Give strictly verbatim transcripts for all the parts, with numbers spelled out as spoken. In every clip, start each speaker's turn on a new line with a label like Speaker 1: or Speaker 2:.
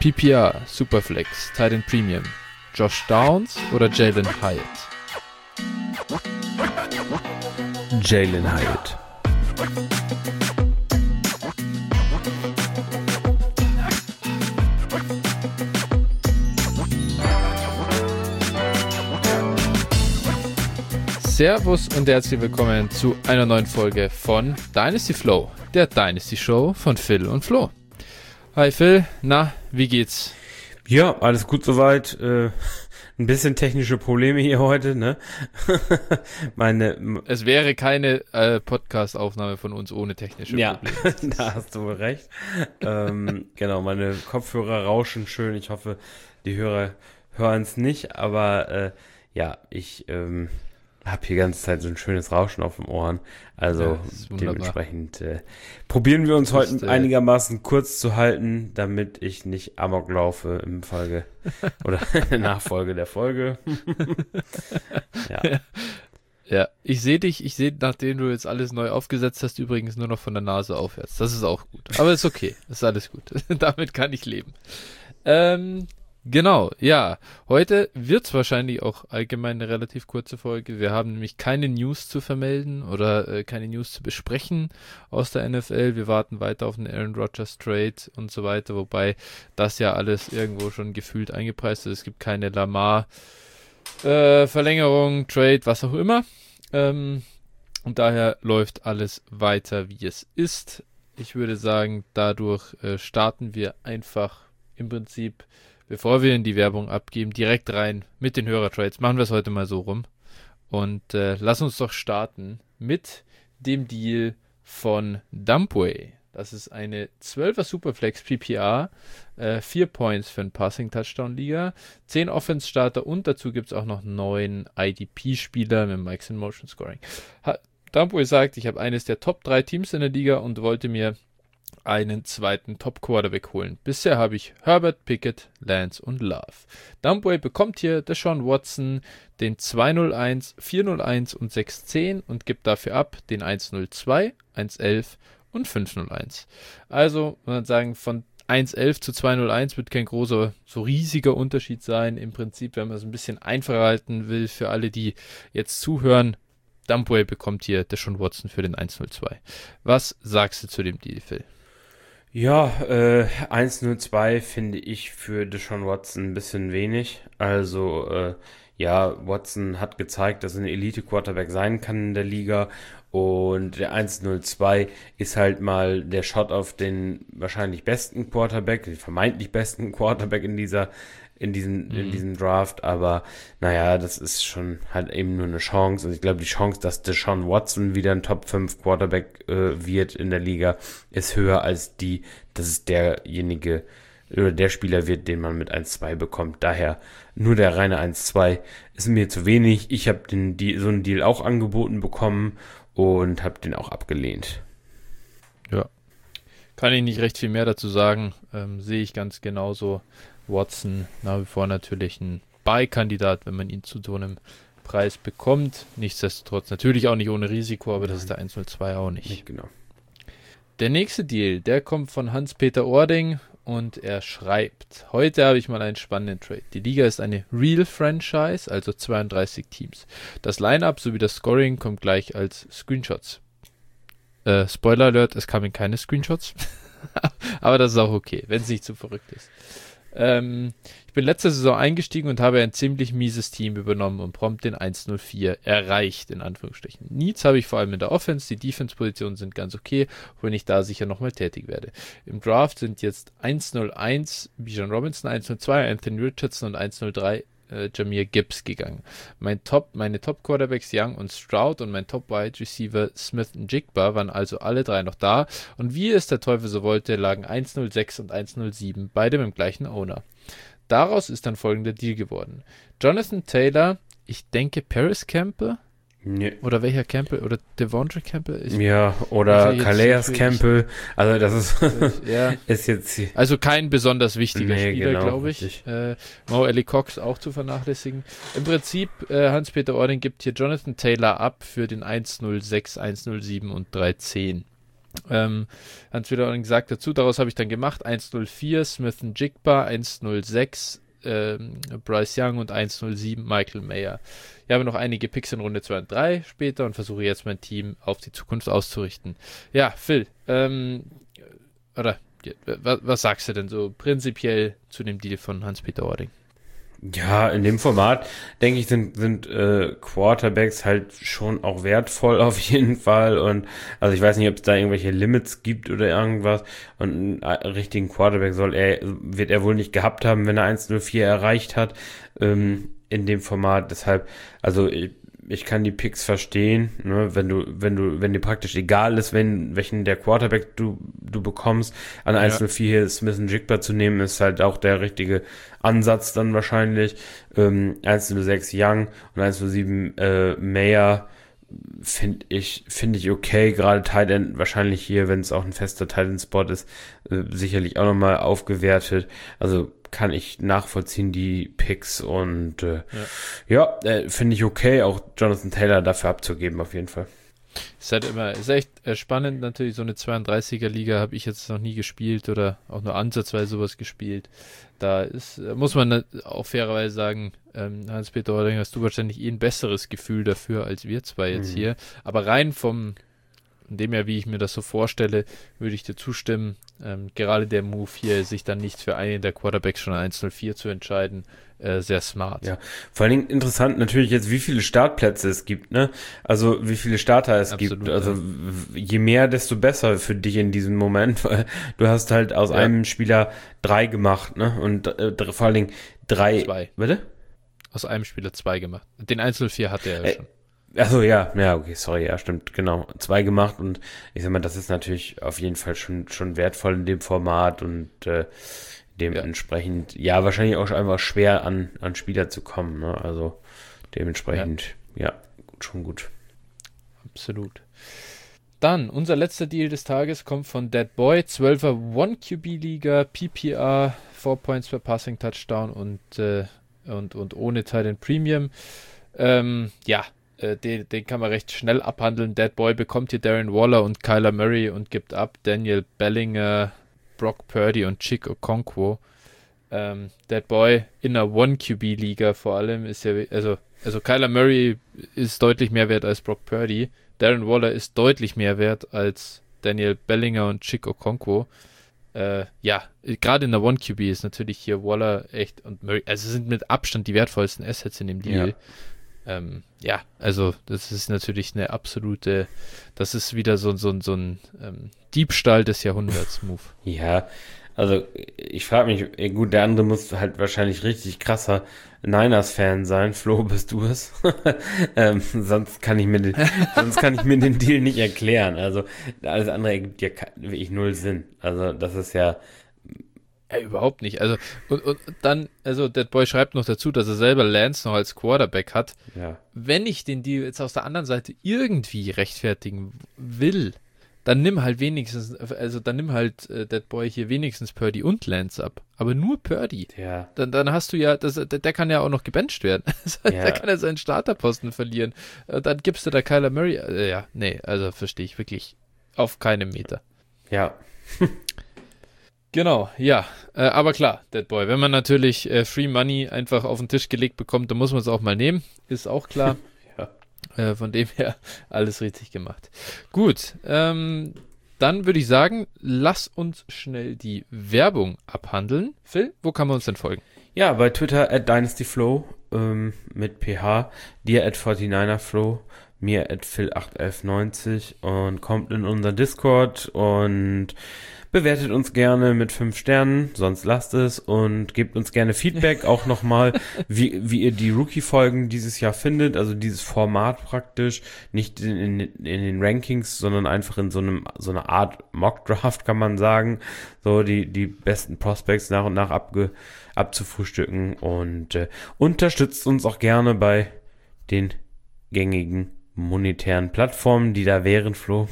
Speaker 1: P P R, Superflex, Titan Premium, Josh Downs oder Jalen Hyatt?
Speaker 2: Jalen Hyatt.
Speaker 1: Servus und herzlich willkommen zu einer neuen Folge von Dynasty Flow, der Dynasty Show von Phil und Flo. Hi Phil, na, wie geht's?
Speaker 2: Ja, alles gut soweit. Äh, ein bisschen technische Probleme hier heute, ne? Meine.
Speaker 1: Es wäre keine äh, Podcast-Aufnahme von uns ohne technische
Speaker 2: ja,
Speaker 1: Probleme.
Speaker 2: Ja, da hast du wohl recht. ähm, genau, meine Kopfhörer rauschen schön. Ich hoffe, die Hörer hören es nicht, aber äh, ja, ich ähm, habe hier die ganze Zeit so ein schönes Rauschen auf den Ohren. Also ja, dementsprechend äh, probieren wir uns heute ist, äh, einigermaßen kurz zu halten, damit ich nicht amok laufe im Folge oder in der Nachfolge der Folge.
Speaker 1: ja. ja. Ja, ich sehe dich, ich sehe, nachdem du jetzt alles neu aufgesetzt hast, übrigens nur noch von der Nase aufwärts. Das ist auch gut. Aber ist okay, ist alles gut. Damit kann ich leben. Ähm... Genau, ja. Heute wird's wahrscheinlich auch allgemein eine relativ kurze Folge. Wir haben nämlich keine News zu vermelden oder äh, keine News zu besprechen aus der N F L. Wir warten weiter auf den Aaron Rodgers Trade und so weiter, wobei das ja alles irgendwo schon gefühlt eingepreist ist. Es gibt keine Lamar äh, Verlängerung, Trade, was auch immer. Ähm, und daher läuft alles weiter, wie es ist. Ich würde sagen, dadurch äh, starten wir einfach im Prinzip, bevor wir in die Werbung abgeben, direkt rein mit den Hörertrades. Machen wir es heute mal so rum. Und äh, lass uns doch starten mit dem Deal von Dumpway. Das ist eine zwölfer Superflex P P R, äh, vier Points für einen Passing-Touchdown-Liga, zehn Offense-Starter und dazu gibt es auch noch neun I D P-Spieler mit Mix and Motion Scoring. Ha- Dumpway sagt, ich habe eines der Top drei Teams in der Liga und wollte mir einen zweiten Top-Quarterback holen. Bisher habe ich Herbert, Pickett, Lance und Love. Dumpway bekommt hier Deshaun Watson den zwei null eins, vier null eins und sechs zehn und gibt dafür ab den eins null zwei, eins elf und fünf null eins. Also, man kann sagen, von eins elf zu zwei null eins wird kein großer, so riesiger Unterschied sein. Im Prinzip, wenn man es ein bisschen einfacher halten will für alle, die jetzt zuhören, Dumpway bekommt hier Deshaun Watson für den eins null zwei. Was sagst du zu dem Deal, Phil?
Speaker 2: Ja, äh, eins null zwei finde ich für Deshaun Watson ein bisschen wenig. Also, äh, ja, Watson hat gezeigt, dass er ein Elite-Quarterback sein kann in der Liga. Und der eins null zwei ist halt mal der Shot auf den wahrscheinlich besten Quarterback, den vermeintlich besten Quarterback in dieser in diesem, mhm. in diesem Draft, aber naja, das ist schon halt eben nur eine Chance. Und ich glaube, die Chance, dass Deshaun Watson wieder ein Top fünf Quarterback äh, wird in der Liga, ist höher als die, dass es derjenige oder der Spieler wird, den man mit eins zwei bekommt. Daher nur der reine eins zwei ist mir zu wenig. Ich habe den die, so einen Deal auch angeboten bekommen und habe den auch abgelehnt.
Speaker 1: Ja, kann ich nicht recht viel mehr dazu sagen. Ähm, sehe ich ganz genauso. Watson nach wie vor natürlich ein Buy-Kandidat, wenn man ihn zu so einem Preis bekommt. Nichtsdestotrotz natürlich auch nicht ohne Risiko, aber das ist der eins null zwei auch nicht.
Speaker 2: Nicht genau.
Speaker 1: Der nächste Deal, der kommt von Hans-Peter Ording und er schreibt: Heute habe ich mal einen spannenden Trade. Die Liga ist eine Real-Franchise, also zweiunddreißig Teams. Das Line-Up sowie das Scoring kommt gleich als Screenshots. Äh, Spoiler Alert, es kamen keine Screenshots. Aber das ist auch okay, wenn es nicht zu verrückt ist. Ähm, ich bin letzte Saison eingestiegen und habe ein ziemlich mieses Team übernommen und prompt den eins null vier erreicht, in Anführungsstrichen. Needs habe ich vor allem in der Offense, die Defense-Positionen sind ganz okay, wenn ich da sicher nochmal tätig werde. Im Draft sind jetzt eins null eins Bijan Robinson, eins null zwei Anthony Richardson und eins null drei äh, Jahmyr Gibbs gegangen. Mein Top, meine Top-Quarterbacks Young und Stroud und mein Top-Wide-Receiver Smith und Jigba waren also alle drei noch da und wie es der Teufel so wollte, lagen eins null sechs und eins null sieben, beide mit dem gleichen Owner. Daraus ist dann folgender Deal geworden. Jonathan Taylor, ich denke Paris Campbell,
Speaker 2: nee.
Speaker 1: Oder welcher Campbell? Oder Devondre Campbell? Ich,
Speaker 2: ja, oder Calais Campbell. Also das ist,
Speaker 1: ja.
Speaker 2: ist jetzt...
Speaker 1: Also kein besonders wichtiger
Speaker 2: nee,
Speaker 1: Spieler,
Speaker 2: genau,
Speaker 1: glaube ich. Äh, Mo Ellie Cox auch zu vernachlässigen. Im Prinzip, äh, Hans-Peter Ording gibt hier Jonathan Taylor ab für den eins null sechs, eins null sieben und drei zehn. Ähm, Hans-Peter Oerding gesagt dazu, daraus habe ich dann gemacht, eins null vier Smith und Jigba, eins null sechs ähm, Bryce Young und eins null sieben Michael Mayer. Ich habe noch einige Picks in Runde zwei und drei später und versuche jetzt mein Team auf die Zukunft auszurichten. Ja, Phil, ähm, oder was, was sagst du denn so prinzipiell zu dem Deal von Hans-Peter Oerding?
Speaker 2: Ja, in dem Format, denke ich, sind, sind äh, Quarterbacks halt schon auch wertvoll auf jeden Fall. Und also ich weiß nicht, ob es da irgendwelche Limits gibt oder irgendwas. Und einen richtigen Quarterback soll er, wird er wohl nicht gehabt haben, wenn er eins null vier erreicht hat, ähm, in dem Format. Deshalb, also ich, ich kann die Picks verstehen, ne, wenn du, wenn du, wenn dir praktisch egal ist, wenn, welchen der Quarterback du, du bekommst, an eins null vier hier Smith und Jigba zu nehmen, ist halt auch der richtige Ansatz dann wahrscheinlich. Ähm, eins null sechs Young und eins null sieben äh, Mayer finde ich, finde ich okay, gerade Tight End wahrscheinlich hier, wenn es auch ein fester Tight End Spot ist, äh, sicherlich auch nochmal aufgewertet. Also kann ich nachvollziehen, die Picks und äh, ja, ja äh, finde ich okay, auch Jonathan Taylor dafür abzugeben auf jeden Fall.
Speaker 1: Ist halt immer, ist echt äh, spannend natürlich, so eine zweiunddreißiger-Liga habe ich jetzt noch nie gespielt oder auch nur ansatzweise sowas gespielt. Da ist, muss man auch fairerweise sagen, ähm, Hans-Peter Oerding, hast du wahrscheinlich eh ein besseres Gefühl dafür als wir zwei jetzt mhm. hier. Aber rein vom, von dem her, wie ich mir das so vorstelle, würde ich dir zustimmen. Ähm, gerade der Move hier, sich dann nicht für einen der Quarterbacks schon eins null vier zu entscheiden, äh, sehr smart.
Speaker 2: Ja, vor allen Dingen interessant natürlich jetzt, wie viele Startplätze es gibt, ne? Also wie viele Starter es Absolut, gibt. Also ja. je mehr, desto besser für dich in diesem Moment, weil du hast halt aus ja. einem Spieler drei gemacht, ne? Und äh, vor allen Dingen drei.
Speaker 1: Zwei.
Speaker 2: Bitte?
Speaker 1: Aus einem Spieler zwei gemacht. Den eins null vier hatte er ja
Speaker 2: äh,
Speaker 1: schon.
Speaker 2: Achso, ja, ja, okay, sorry, ja, stimmt, genau. Zwei gemacht und ich sag mal, das ist natürlich auf jeden Fall schon, schon wertvoll in dem Format und äh, dementsprechend, ja. ja, wahrscheinlich auch einfach schwer an, an Spieler zu kommen, ne? Also dementsprechend, ja, ja gut, schon gut.
Speaker 1: Absolut. Dann, unser letzter Deal des Tages kommt von Dead Boy, zwölfer one Q B-Liga, P P R, four Points per Passing Touchdown und, äh, und, und ohne Tight End Premium. Ähm, ja, Den, den kann man recht schnell abhandeln. Dead Boy bekommt hier Darren Waller und Kyler Murray und gibt ab Daniel Bellinger, Brock Purdy und Chick Okonkwo. Ähm, Dead Boy in einer one Q B-Liga vor allem ist ja, also, also Kyler Murray ist deutlich mehr wert als Brock Purdy. Darren Waller ist deutlich mehr wert als Daniel Bellinger und Chick Okonkwo. Äh, ja, gerade in der one Q B ist natürlich hier Waller echt und Murray, also sind mit Abstand die wertvollsten Assets in dem Deal. Ja. Ähm, ja, also das ist natürlich eine absolute, das ist wieder so, so, so ein ähm, Diebstahl des Jahrhunderts-Move.
Speaker 2: Ja, also ich frage mich, gut, der andere muss halt wahrscheinlich richtig krasser Niners-Fan sein. Flo, bist du es? ähm, sonst kann ich mir den, sonst kann ich mir den Deal nicht erklären. Also alles andere ergibt ja wirklich null Sinn. Also das ist ja
Speaker 1: Ja, überhaupt nicht. Also, und, und dann, also, Dead Boy schreibt noch dazu, dass er selber Lance noch als Quarterback hat.
Speaker 2: Ja.
Speaker 1: Wenn ich den Deal jetzt aus der anderen Seite irgendwie rechtfertigen will, dann nimm halt wenigstens, also dann nimm halt äh, Dead Boy hier wenigstens Purdy und Lance ab. Aber nur Purdy.
Speaker 2: Ja.
Speaker 1: Dann, dann hast du ja, das, der, der kann ja auch noch gebencht werden. Ja. Der kann ja seinen Starterposten verlieren. Dann gibst du da Kyler Murray. Äh, ja, nee, also verstehe ich wirklich auf keinem Meter.
Speaker 2: Ja.
Speaker 1: Genau, ja, äh, aber klar, Dead Boy, wenn man natürlich äh, Free Money einfach auf den Tisch gelegt bekommt, dann muss man es auch mal nehmen, ist auch klar.
Speaker 2: ja.
Speaker 1: äh, von dem her alles richtig gemacht. Gut, ähm, dann würde ich sagen, lass uns schnell die Werbung abhandeln. Phil, wo kann man uns denn folgen?
Speaker 2: Ja, bei Twitter at DynastyFlow ähm, mit P H, dir at forty-niner-Flow, mir at Phil acht elf neunzig und kommt in unseren Discord und bewertet uns gerne mit fünf Sternen, sonst lasst es und gebt uns gerne Feedback auch nochmal, wie, wie ihr die Rookie-Folgen dieses Jahr findet, also dieses Format praktisch, nicht in, in, in den Rankings, sondern einfach in so einem so einer Art Mock-Draft, kann man sagen, so die, die besten Prospects nach und nach abge, abzufrühstücken und äh, unterstützt uns auch gerne bei den gängigen monetären Plattformen, die da wären, Flo.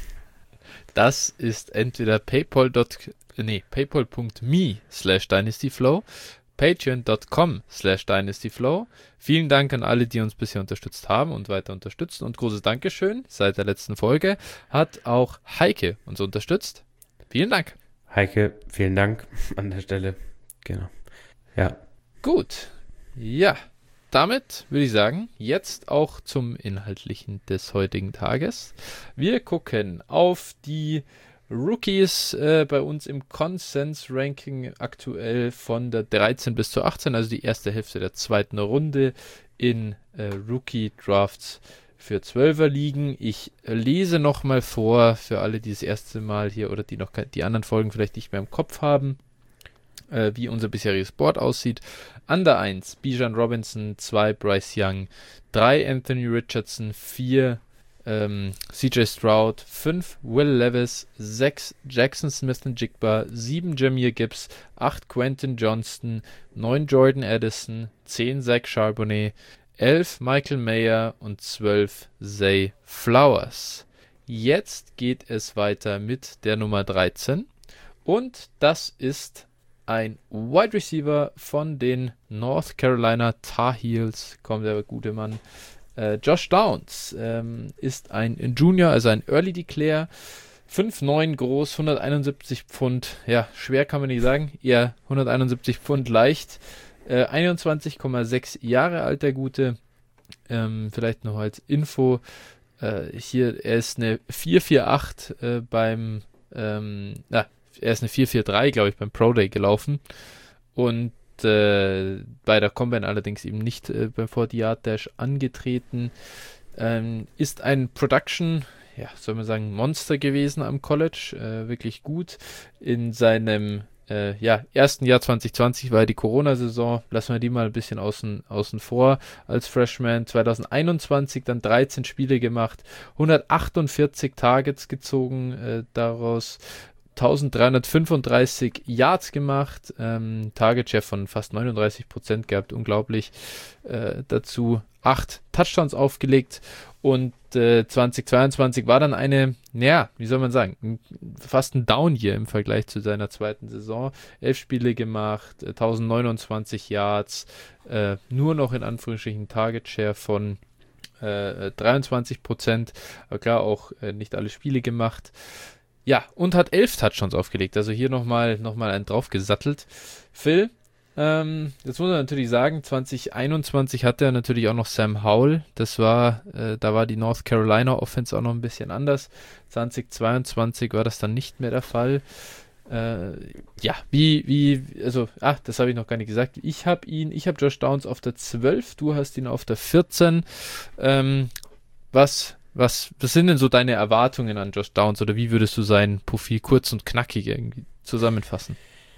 Speaker 1: Das ist entweder paypal. Nee, paypal.me slash dynastyflow, patreon.com slash dynastyflow. Vielen Dank an alle, die uns bisher unterstützt haben und weiter unterstützen. Und großes Dankeschön, seit der letzten Folge hat auch Heike uns unterstützt. Vielen Dank.
Speaker 2: Heike, vielen Dank an der Stelle. Genau. Ja.
Speaker 1: Gut. Ja, damit würde ich sagen, jetzt auch zum Inhaltlichen des heutigen Tages. Wir gucken auf die Rookies äh, bei uns im Konsens-Ranking aktuell von der dreizehn bis zur achtzehn, also die erste Hälfte der zweiten Runde in äh, Rookie-Drafts für zwölfer liegen. Ich lese nochmal vor, für alle, die das erste Mal hier oder die noch die anderen Folgen vielleicht nicht mehr im Kopf haben, äh, wie unser bisheriges Board aussieht. An der eins Bijan Robinson, zwei Bryce Young, drei Anthony Richardson, vier ähm, C J Stroud, fünf Will Levis, sechs Jackson Smith-Njigba, sieben Jahmyr Gibbs, acht Quentin Johnston, neun Jordan Addison, zehn Zach Charbonnet, elf Michael Mayer und zwölf Zay Flowers. Jetzt geht es weiter mit der Nummer dreizehn und das ist ein Wide Receiver von den North Carolina Tar Heels, kommt der gute Mann, äh, Josh Downs, ähm, ist ein Junior, also ein Early Declare, fünf neun groß, hunderteinundsiebzig Pfund, ja, schwer kann man nicht sagen, eher hunderteinundsiebzig Pfund leicht, äh, einundzwanzig Komma sechs Jahre alt, der Gute, ähm, vielleicht noch als Info, äh, hier, er ist eine vier vier acht äh, beim, ähm, na, er ist eine vier vier drei, glaube ich, beim Pro Day gelaufen und äh, bei der Combine allerdings eben nicht äh, beim forty Yard Dash angetreten. Ähm, ist ein Production, ja, soll man sagen, Monster gewesen am College, äh, wirklich gut. In seinem äh, ja, ersten Jahr zwanzig zwanzig war die Corona-Saison, lassen wir die mal ein bisschen außen, außen vor als Freshman. zwanzig einundzwanzig dann dreizehn Spiele gemacht, hundertachtundvierzig Targets gezogen äh, daraus, eintausenddreihundertfünfunddreißig Yards gemacht, ähm, Target Share von fast neununddreißig Prozent gehabt, unglaublich. Äh, dazu acht Touchdowns aufgelegt und äh, zwanzig zweiundzwanzig war dann eine, naja, wie soll man sagen, fast ein Down hier im Vergleich zu seiner zweiten Saison. Elf Spiele gemacht, äh, tausendneunundzwanzig Yards, äh, nur noch in Anführungsstrichen Target Share von äh, dreiundzwanzig Prozent, aber klar auch äh, nicht alle Spiele gemacht. Ja, und hat elf Touchdowns aufgelegt, also hier nochmal noch mal einen draufgesattelt. Phil, ähm, jetzt muss man natürlich sagen, zwanzig einundzwanzig hatte er natürlich auch noch Sam Howell, das war, äh, da war die North Carolina Offense auch noch ein bisschen anders. zwanzig zweiundzwanzig war das dann nicht mehr der Fall. Äh, ja, wie, wie, also, ach, das habe ich noch gar nicht gesagt. Ich habe ihn, ich habe Josh Downs auf der zwölf, du hast ihn auf der vierzehn. Ähm, was... Was, was sind denn so deine Erwartungen an Josh Downs oder wie würdest du sein Profil kurz und knackig irgendwie zusammenfassen?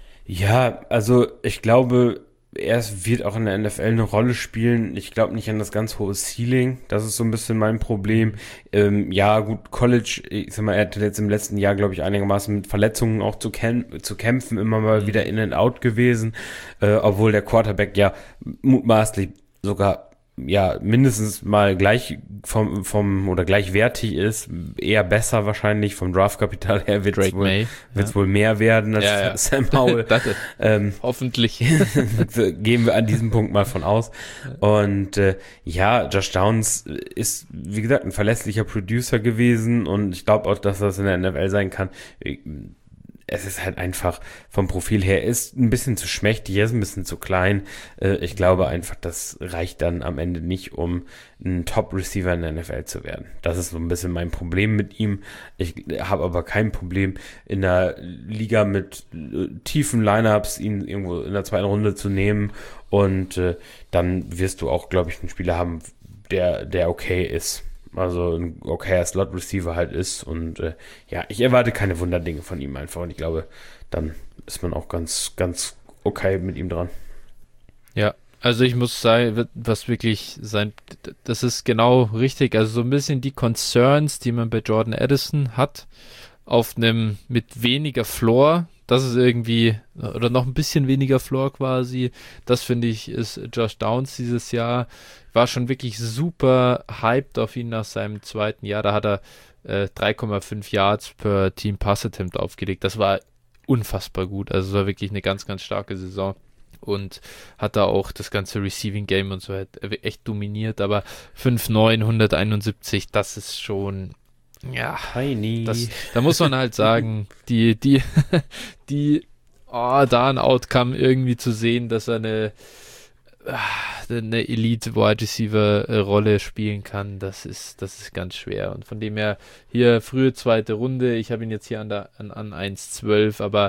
Speaker 2: Ja, also ich glaube, er wird auch in der N F L eine Rolle spielen. Ich glaube nicht an das ganz hohe Ceiling. Das ist so ein bisschen mein Problem. Ähm, ja, gut, College, ich sag mal, er hatte jetzt im letzten Jahr, glaube ich, einigermaßen mit Verletzungen auch zu, kämp- zu kämpfen, immer mal mhm. wieder in and out gewesen, äh, obwohl der Quarterback ja mutmaßlich sogar ja, mindestens mal gleich vom, vom, oder gleichwertig ist, eher besser wahrscheinlich, vom Draftkapital her wird es wohl, ja. wohl mehr werden als ja, ja. Sam Howell. ähm,
Speaker 1: Hoffentlich.
Speaker 2: Gehen wir an diesem Punkt mal von aus. Und äh, ja, Josh Downs ist, wie gesagt, ein verlässlicher Producer gewesen und ich glaube auch, dass das in der N F L sein kann. Es ist halt einfach vom Profil her, ist ein bisschen zu schmächtig, er ist ein bisschen zu klein. Ich glaube einfach, das reicht dann am Ende nicht, um ein Top-Receiver in der N F L zu werden. Das ist so ein bisschen mein Problem mit ihm. Ich habe aber kein Problem, in der Liga mit tiefen Lineups ihn irgendwo in der zweiten Runde zu nehmen und dann wirst du auch, glaube ich, einen Spieler haben, der, der okay ist. Also ein okayer Slot-Receiver halt ist und äh, ja, ich erwarte keine Wunderdinge von ihm einfach und ich glaube, dann ist man auch ganz, ganz okay mit ihm dran.
Speaker 1: Ja, also ich muss sagen, was wirklich sein, das ist genau richtig, also so ein bisschen die Concerns, die man bei Jordan Addison hat, auf einem mit weniger Floor, das ist irgendwie, oder noch ein bisschen weniger Floor quasi, das finde ich ist Josh Downs dieses Jahr, war schon wirklich super hyped auf ihn nach seinem zweiten Jahr, da hat er äh, drei Komma fünf Yards per Team Pass Attempt aufgelegt, das war unfassbar gut, also es war wirklich eine ganz, ganz starke Saison. und hat da auch das ganze Receiving Game und so echt dominiert, aber fünf neun, hunderteinundsiebzig, das ist schon, ja, das, da muss man halt sagen, die, die, die, oh, da ein Outcome irgendwie zu sehen, dass er eine, eine Elite-Wide Receiver-Rolle spielen kann, das ist, das ist ganz schwer. Und von dem her hier frühe zweite Runde, ich habe ihn jetzt hier an, der, an, an eins zwölf, aber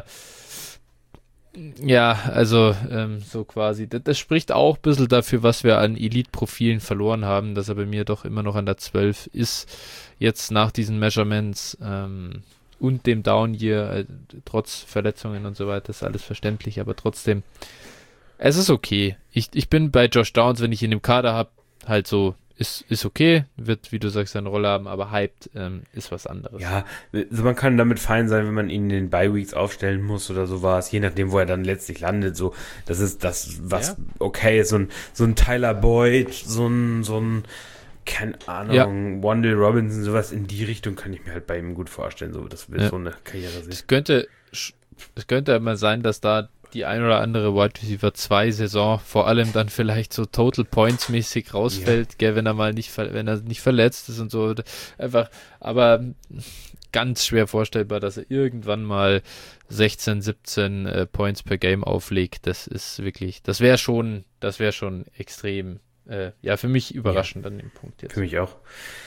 Speaker 1: ja, also ähm, so quasi, das, das spricht auch ein bisschen dafür, was wir an Elite-Profilen verloren haben, dass er bei mir doch immer noch an der zwölf ist, jetzt nach diesen Measurements ähm, und dem Down-Year, äh, trotz Verletzungen und so weiter, ist alles verständlich, aber trotzdem, es ist okay. Ich, ich bin bei Josh Downs, wenn ich ihn im Kader habe, halt so, ist, ist okay, wird, wie du sagst, seine Rolle haben, aber hyped ähm, ist was anderes.
Speaker 2: Ja, also man kann damit fein sein, wenn man ihn in den Bye-Weeks aufstellen muss oder sowas, je nachdem, wo er dann letztlich landet, so, das ist das, was ja okay ist, so ein, so ein Tyler Boyd, so ein, so ein, keine Ahnung, ja. Wandale Robinson, sowas in die Richtung kann ich mir halt bei ihm gut vorstellen, so, das wird ja so eine Karriere sein.
Speaker 1: Es könnte, es könnte mal sein, dass da die ein oder andere Wide Receiver zwei Saison vor allem dann vielleicht so Total Points mäßig rausfällt, ja. gell, wenn er mal nicht, wenn er nicht verletzt ist und so, einfach, aber ganz schwer vorstellbar, dass er irgendwann mal sechzehn, siebzehn äh, Points per Game auflegt. Das ist wirklich, das wäre schon, das wäre schon extrem, äh, ja, für mich überraschend ja. an dem Punkt jetzt.
Speaker 2: Für mich auch.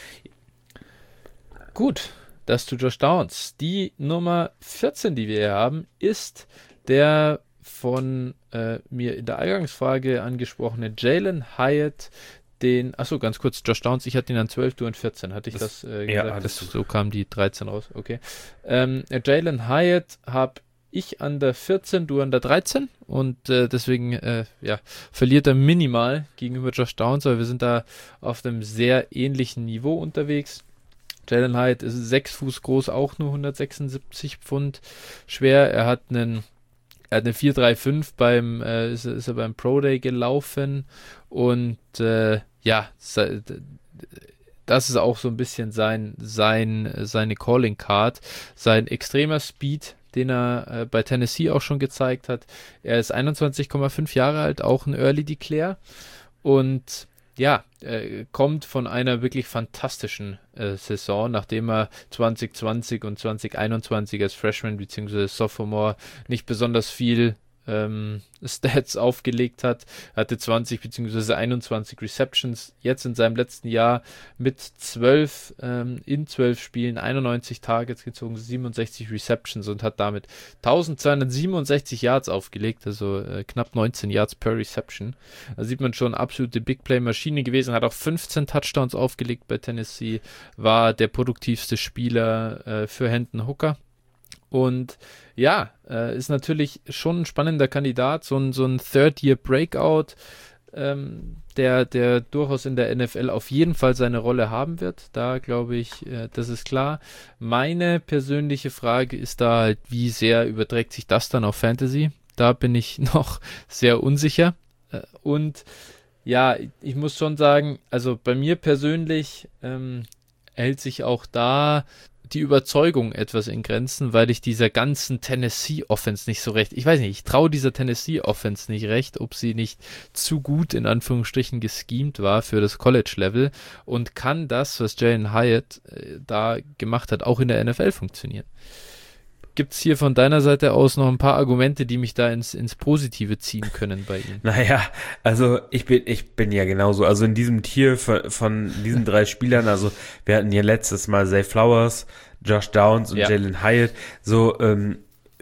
Speaker 1: Gut, das zu Josh Downs. Die Nummer vierzehn, die wir hier haben, ist der von äh, mir in der Eingangsfrage angesprochene Jalen Hyatt, den, achso, ganz kurz, Josh Downs, ich hatte ihn an zwölf, du an vierzehn, hatte ich das, das äh, gesagt? Ja, das, so kam die dreizehn raus, okay. Ähm, Jalen Hyatt habe ich an der vierzehn, du an der dreizehn und äh, deswegen, äh, ja, verliert er minimal gegenüber Josh Downs, aber wir sind da auf einem sehr ähnlichen Niveau unterwegs. Jalen Hyatt ist sechs Fuß groß, auch nur hundertsechsundsiebzig Pfund schwer, er hat einen Er hat eine vier drei fünf beim, äh, ist, ist er beim Pro Day gelaufen und äh, ja, das ist auch so ein bisschen sein, sein, seine Calling Card, sein extremer Speed, den er äh, bei Tennessee auch schon gezeigt hat. Er ist einundzwanzig Komma fünf Jahre alt, auch ein Early Declare und ja, äh, kommt von einer wirklich fantastischen äh, Saison, nachdem er zwanzig zwanzig und zwanzig einundzwanzig als Freshman bzw. Sophomore nicht besonders viel ähm, Stats aufgelegt hat, hatte zwanzig bzw. einundzwanzig Receptions, jetzt in seinem letzten Jahr mit zwölf ähm, in zwölf Spielen, einundneunzig Targets gezogen, siebenundsechzig Receptions und hat damit eintausendzweihundertsiebenundsechzig Yards aufgelegt, also äh, knapp neunzehn Yards per Reception. Da sieht man schon, absolute Big Play Maschine gewesen, hat auch fünfzehn Touchdowns aufgelegt bei Tennessee, war der produktivste Spieler äh, für Hendon Hooker. Und ja, äh, ist natürlich schon ein spannender Kandidat, so ein, so ein Third-Year-Breakout, ähm, der, der durchaus in der N F L auf jeden Fall seine Rolle haben wird. Da glaube ich, äh, das ist klar. Meine persönliche Frage ist da halt, wie sehr überträgt sich das dann auf Fantasy? Da bin ich noch sehr unsicher. Äh, und ja, ich muss schon sagen, also bei mir persönlich ähm, hält sich auch da die Überzeugung etwas in Grenzen, weil ich dieser ganzen Tennessee-Offense nicht so recht, ich weiß nicht, ich traue dieser Tennessee-Offense nicht recht, ob sie nicht zu gut in Anführungsstrichen geschemt war für das College-Level und kann das, was Jalen Hyatt äh, da gemacht hat, auch in der N F L funktionieren. Gibt es hier von deiner Seite aus noch ein paar Argumente, die mich da ins, ins Positive ziehen können bei ihm?
Speaker 2: Naja, also ich bin, ich bin ja genauso. Also in diesem Tier von, von diesen drei Spielern, also wir hatten hier letztes Mal Zay Flowers, Josh Downs und ja. Jalen Hyatt. So, ähm,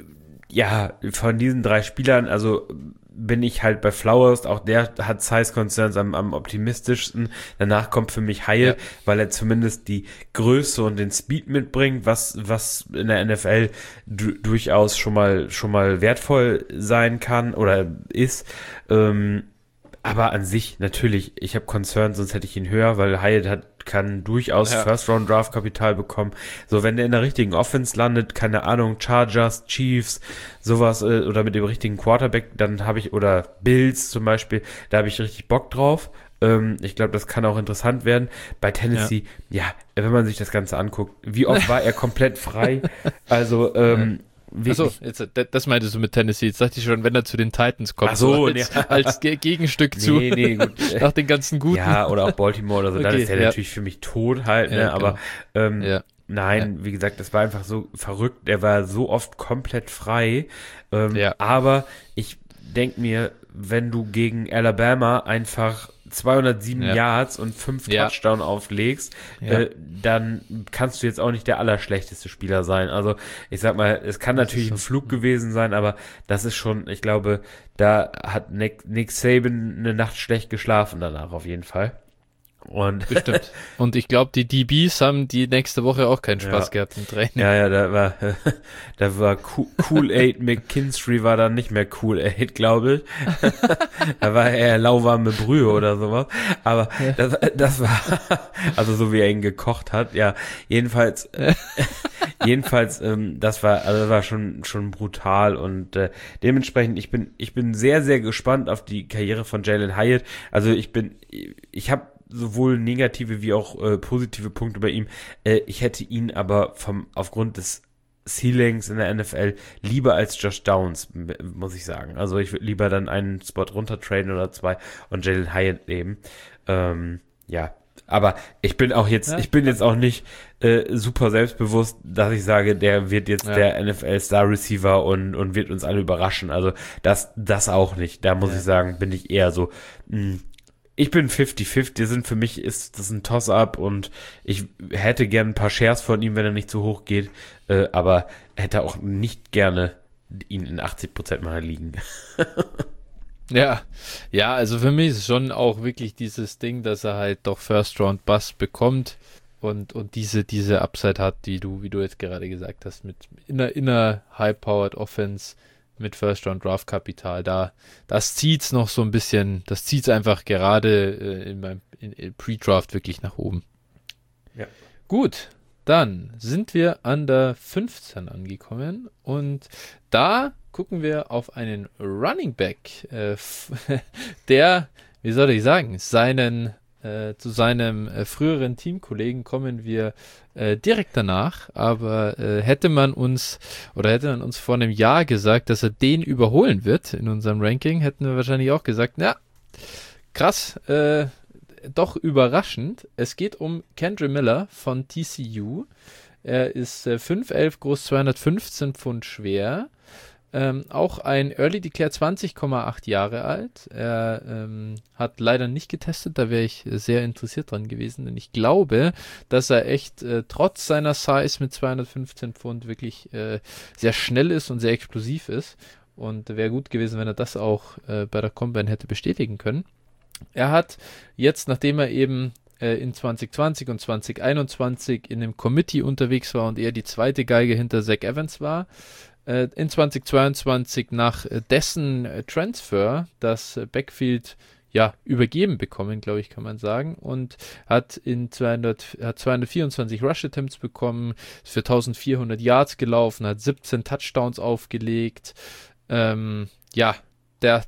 Speaker 2: ja, von diesen drei Spielern, also bin ich halt bei Flowers, auch der hat Size Concerns am, am optimistischsten. Danach kommt für mich Hyatt, ja. weil er zumindest die Größe und den Speed mitbringt, was, was in der N F L du, durchaus schon mal, schon mal wertvoll sein kann oder ist. Ähm, aber an sich natürlich, ich habe Concerns, sonst hätte ich ihn höher, weil Hyatt hat kann durchaus ja. First-Round-Draft-Kapital bekommen. So, wenn der in der richtigen Offense landet, keine Ahnung, Chargers, Chiefs, sowas, äh, oder mit dem richtigen Quarterback, dann habe ich, oder Bills zum Beispiel, da habe ich richtig Bock drauf. Ähm, ich glaube, das kann auch interessant werden. Bei Tennessee, ja. ja, wenn man sich das Ganze anguckt, wie oft war er komplett frei? Also, ähm,
Speaker 1: Achso, jetzt, das meintest du mit Tennessee. Jetzt dachte ich schon, wenn er zu den Titans kommt.
Speaker 2: Ach so,
Speaker 1: als,
Speaker 2: nee.
Speaker 1: als Gegenstück zu.
Speaker 2: Nee, nee, gut.
Speaker 1: Nach den ganzen Guten.
Speaker 2: Ja, oder auch Baltimore oder so. Okay, dann ist der ja. natürlich für mich tot halt, ne? Ja, aber ähm, ja. nein, ja. wie gesagt, das war einfach so verrückt. Der war so oft komplett frei. Ähm, ja. Aber ich denke mir, wenn du gegen Alabama einfach zweihundertsieben ja. Yards und fünf ja. Touchdown auflegst, ja. äh, dann kannst du jetzt auch nicht der allerschlechteste Spieler sein. Also ich sag mal, es kann das natürlich ein Flug gewesen sein, aber das ist schon, ich glaube, da hat Nick, Nick Saban eine Nacht schlecht geschlafen danach auf jeden Fall. Und
Speaker 1: bestimmt. Und ich glaube, die D Bs haben die nächste Woche auch keinen Spaß ja. gehabt im Training.
Speaker 2: Ja, ja, da war, da war Kool-Aid McKinstry war dann nicht mehr Kool-Aid, glaube ich. Da war eher lauwarme Brühe oder sowas. Aber ja. das, das war, also so wie er ihn gekocht hat, ja, jedenfalls, jedenfalls, ähm, das war, also das war schon, schon brutal und äh, dementsprechend, ich bin, ich bin sehr, sehr gespannt auf die Karriere von Jalin Hyatt. Also ich bin, ich habe sowohl negative wie auch äh, positive Punkte bei ihm. Äh, ich hätte ihn aber vom aufgrund des Ceilings in der N F L lieber als Josh Downs, muss ich sagen. Also ich würde lieber dann einen Spot runter traden oder zwei und Jalin Hyatt nehmen. Ähm, ja, aber ich bin auch jetzt, ja. ich bin jetzt auch nicht äh, super selbstbewusst, dass ich sage, der wird jetzt ja. der N F L-Star-Receiver und und wird uns alle überraschen. Also das das auch nicht. Da muss ja. ich sagen, bin ich eher so mh, ich bin fünfzig fünfzig, sind für mich ist das ein Toss-up und ich hätte gern ein paar Shares von ihm, wenn er nicht zu hoch geht, äh, aber hätte auch nicht gerne ihn in achtzig Prozent meiner Ligen.
Speaker 1: Ja, ja, also für mich ist schon auch wirklich dieses Ding, dass er halt doch First-Round-Bust bekommt und und diese diese Upside hat, die du, wie du jetzt gerade gesagt hast, mit inner inner High-Powered Offense, mit First-Round-Draft-Kapital, da, das zieht's noch so ein bisschen, das zieht's einfach gerade äh, in meinem in, in Pre-Draft wirklich nach oben.
Speaker 2: Ja.
Speaker 1: Gut, dann sind wir an der fünfzehn angekommen und da gucken wir auf einen Running Back, äh, der, wie soll ich sagen, seinen Äh, zu seinem äh, früheren Teamkollegen kommen wir äh, direkt danach, aber äh, hätte man uns oder hätte man uns vor einem Jahr gesagt, dass er den überholen wird in unserem Ranking, hätten wir wahrscheinlich auch gesagt, na, krass, äh, doch überraschend. Es geht um Kendre Miller von T C U. Er ist äh, fünf elf groß, zweihundertfünfzehn Pfund schwer. Ähm, auch ein Early Declare, zwanzig Komma acht Jahre alt. Er ähm, hat leider nicht getestet, da wäre ich sehr interessiert dran gewesen, denn ich glaube, dass er echt äh, trotz seiner Size mit zweihundertfünfzehn Pfund wirklich äh, sehr schnell ist und sehr explosiv ist und wäre gut gewesen, wenn er das auch äh, bei der Combine hätte bestätigen können. Er hat jetzt, nachdem er eben äh, in zwanzig zwanzig und zwanzig einundzwanzig in einem Committee unterwegs war und eher die zweite Geige hinter Zach Evans war, in zwanzig zweiundzwanzig nach dessen Transfer das Backfield ja übergeben bekommen, glaube ich, kann man sagen, und hat in zweihundert, hat zweihundertvierundzwanzig Rush Attempts bekommen, ist für eintausendvierhundert Yards gelaufen, hat siebzehn Touchdowns aufgelegt. Ähm, ja, der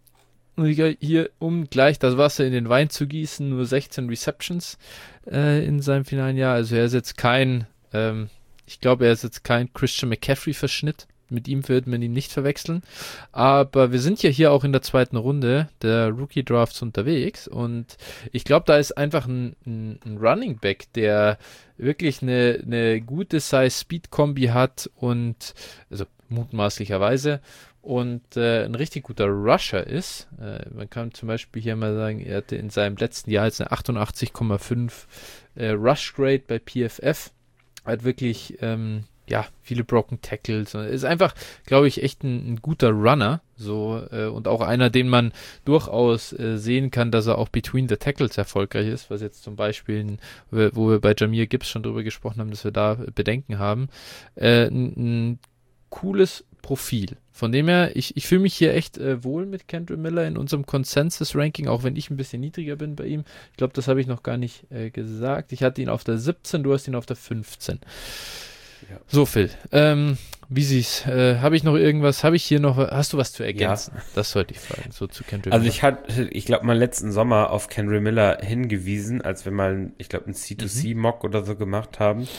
Speaker 1: hier, um gleich das Wasser in den Wein zu gießen, nur sechzehn Receptions äh, in seinem finalen Jahr. Also er ist jetzt kein, ähm, ich glaube, er ist jetzt kein Christian McCaffrey-Verschnitt. Mit ihm wird man ihn nicht verwechseln. Aber wir sind ja hier auch in der zweiten Runde der Rookie-Drafts unterwegs. Und ich glaube, da ist einfach ein, ein, ein Running Back, der wirklich eine, eine gute Size-Speed-Kombi hat und, also mutmaßlicherweise, und äh, ein richtig guter Rusher ist. Äh, man kann zum Beispiel hier mal sagen, er hatte in seinem letzten Jahr jetzt eine achtundachtzig Komma fünf äh, Rush-Grade bei P F F. Hat wirklich ähm, ja, viele Broken Tackles. Ist einfach, glaube ich, echt ein, ein guter Runner. So, äh, und auch einer, den man durchaus äh, sehen kann, dass er auch between the tackles erfolgreich ist, was jetzt zum Beispiel, wo wir bei Jahmyr Gibbs schon drüber gesprochen haben, dass wir da Bedenken haben. Äh, ein, ein cooles Profil. Von dem her, ich, ich fühle mich hier echt äh, wohl mit Kendre Miller in unserem Consensus-Ranking, auch wenn ich ein bisschen niedriger bin bei ihm. Ich glaube, das habe ich noch gar nicht äh, gesagt. Ich hatte ihn auf der siebzehn, du hast ihn auf der fünfzehn. Ja. So, Phil, ähm, wie siehst äh, habe ich noch irgendwas, habe ich hier noch, hast du was zu ergänzen? Ja. Das sollte ich fragen, so zu Kendre Miller.
Speaker 2: Also ich hatte, ich glaube mal letzten Sommer auf Kendre Miller hingewiesen, als wir mal, ich glaube, ein C zwei C-Mock mhm. oder so gemacht haben.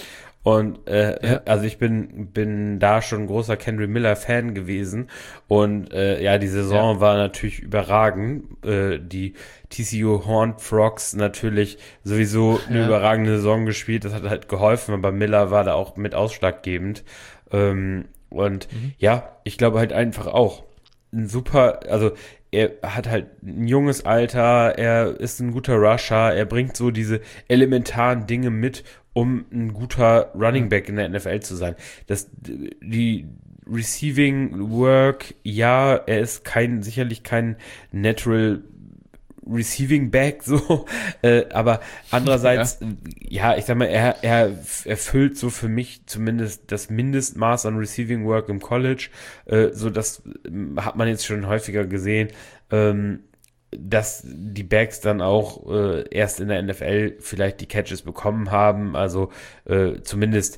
Speaker 2: Und äh,
Speaker 1: Ja.
Speaker 2: also ich bin bin da schon ein großer Kendry Miller Fan gewesen und äh, ja, die Saison
Speaker 1: Ja.
Speaker 2: war natürlich überragend. Äh, die T C U Horned Frogs natürlich sowieso eine
Speaker 1: Ja.
Speaker 2: überragende Saison gespielt. Das hat halt geholfen, aber Miller war da auch mit ausschlaggebend. Ähm, und
Speaker 1: Mhm.
Speaker 2: ja, ich glaube halt einfach auch ein super, also er hat halt ein junges Alter, er ist ein guter Rusher, er bringt so diese elementaren Dinge mit, um ein guter Running Back in der N F L zu sein. Das, die Receiving Work, ja, er ist kein, sicherlich kein Natural Receiving Back, so, äh, aber andererseits, ja. ja, ich sag mal, er, er erfüllt so für mich zumindest das Mindestmaß an Receiving Work im College, äh, so das hat man jetzt schon häufiger gesehen, ähm, dass die Backs dann auch äh, erst in der N F L vielleicht die Catches bekommen haben, also äh, zumindest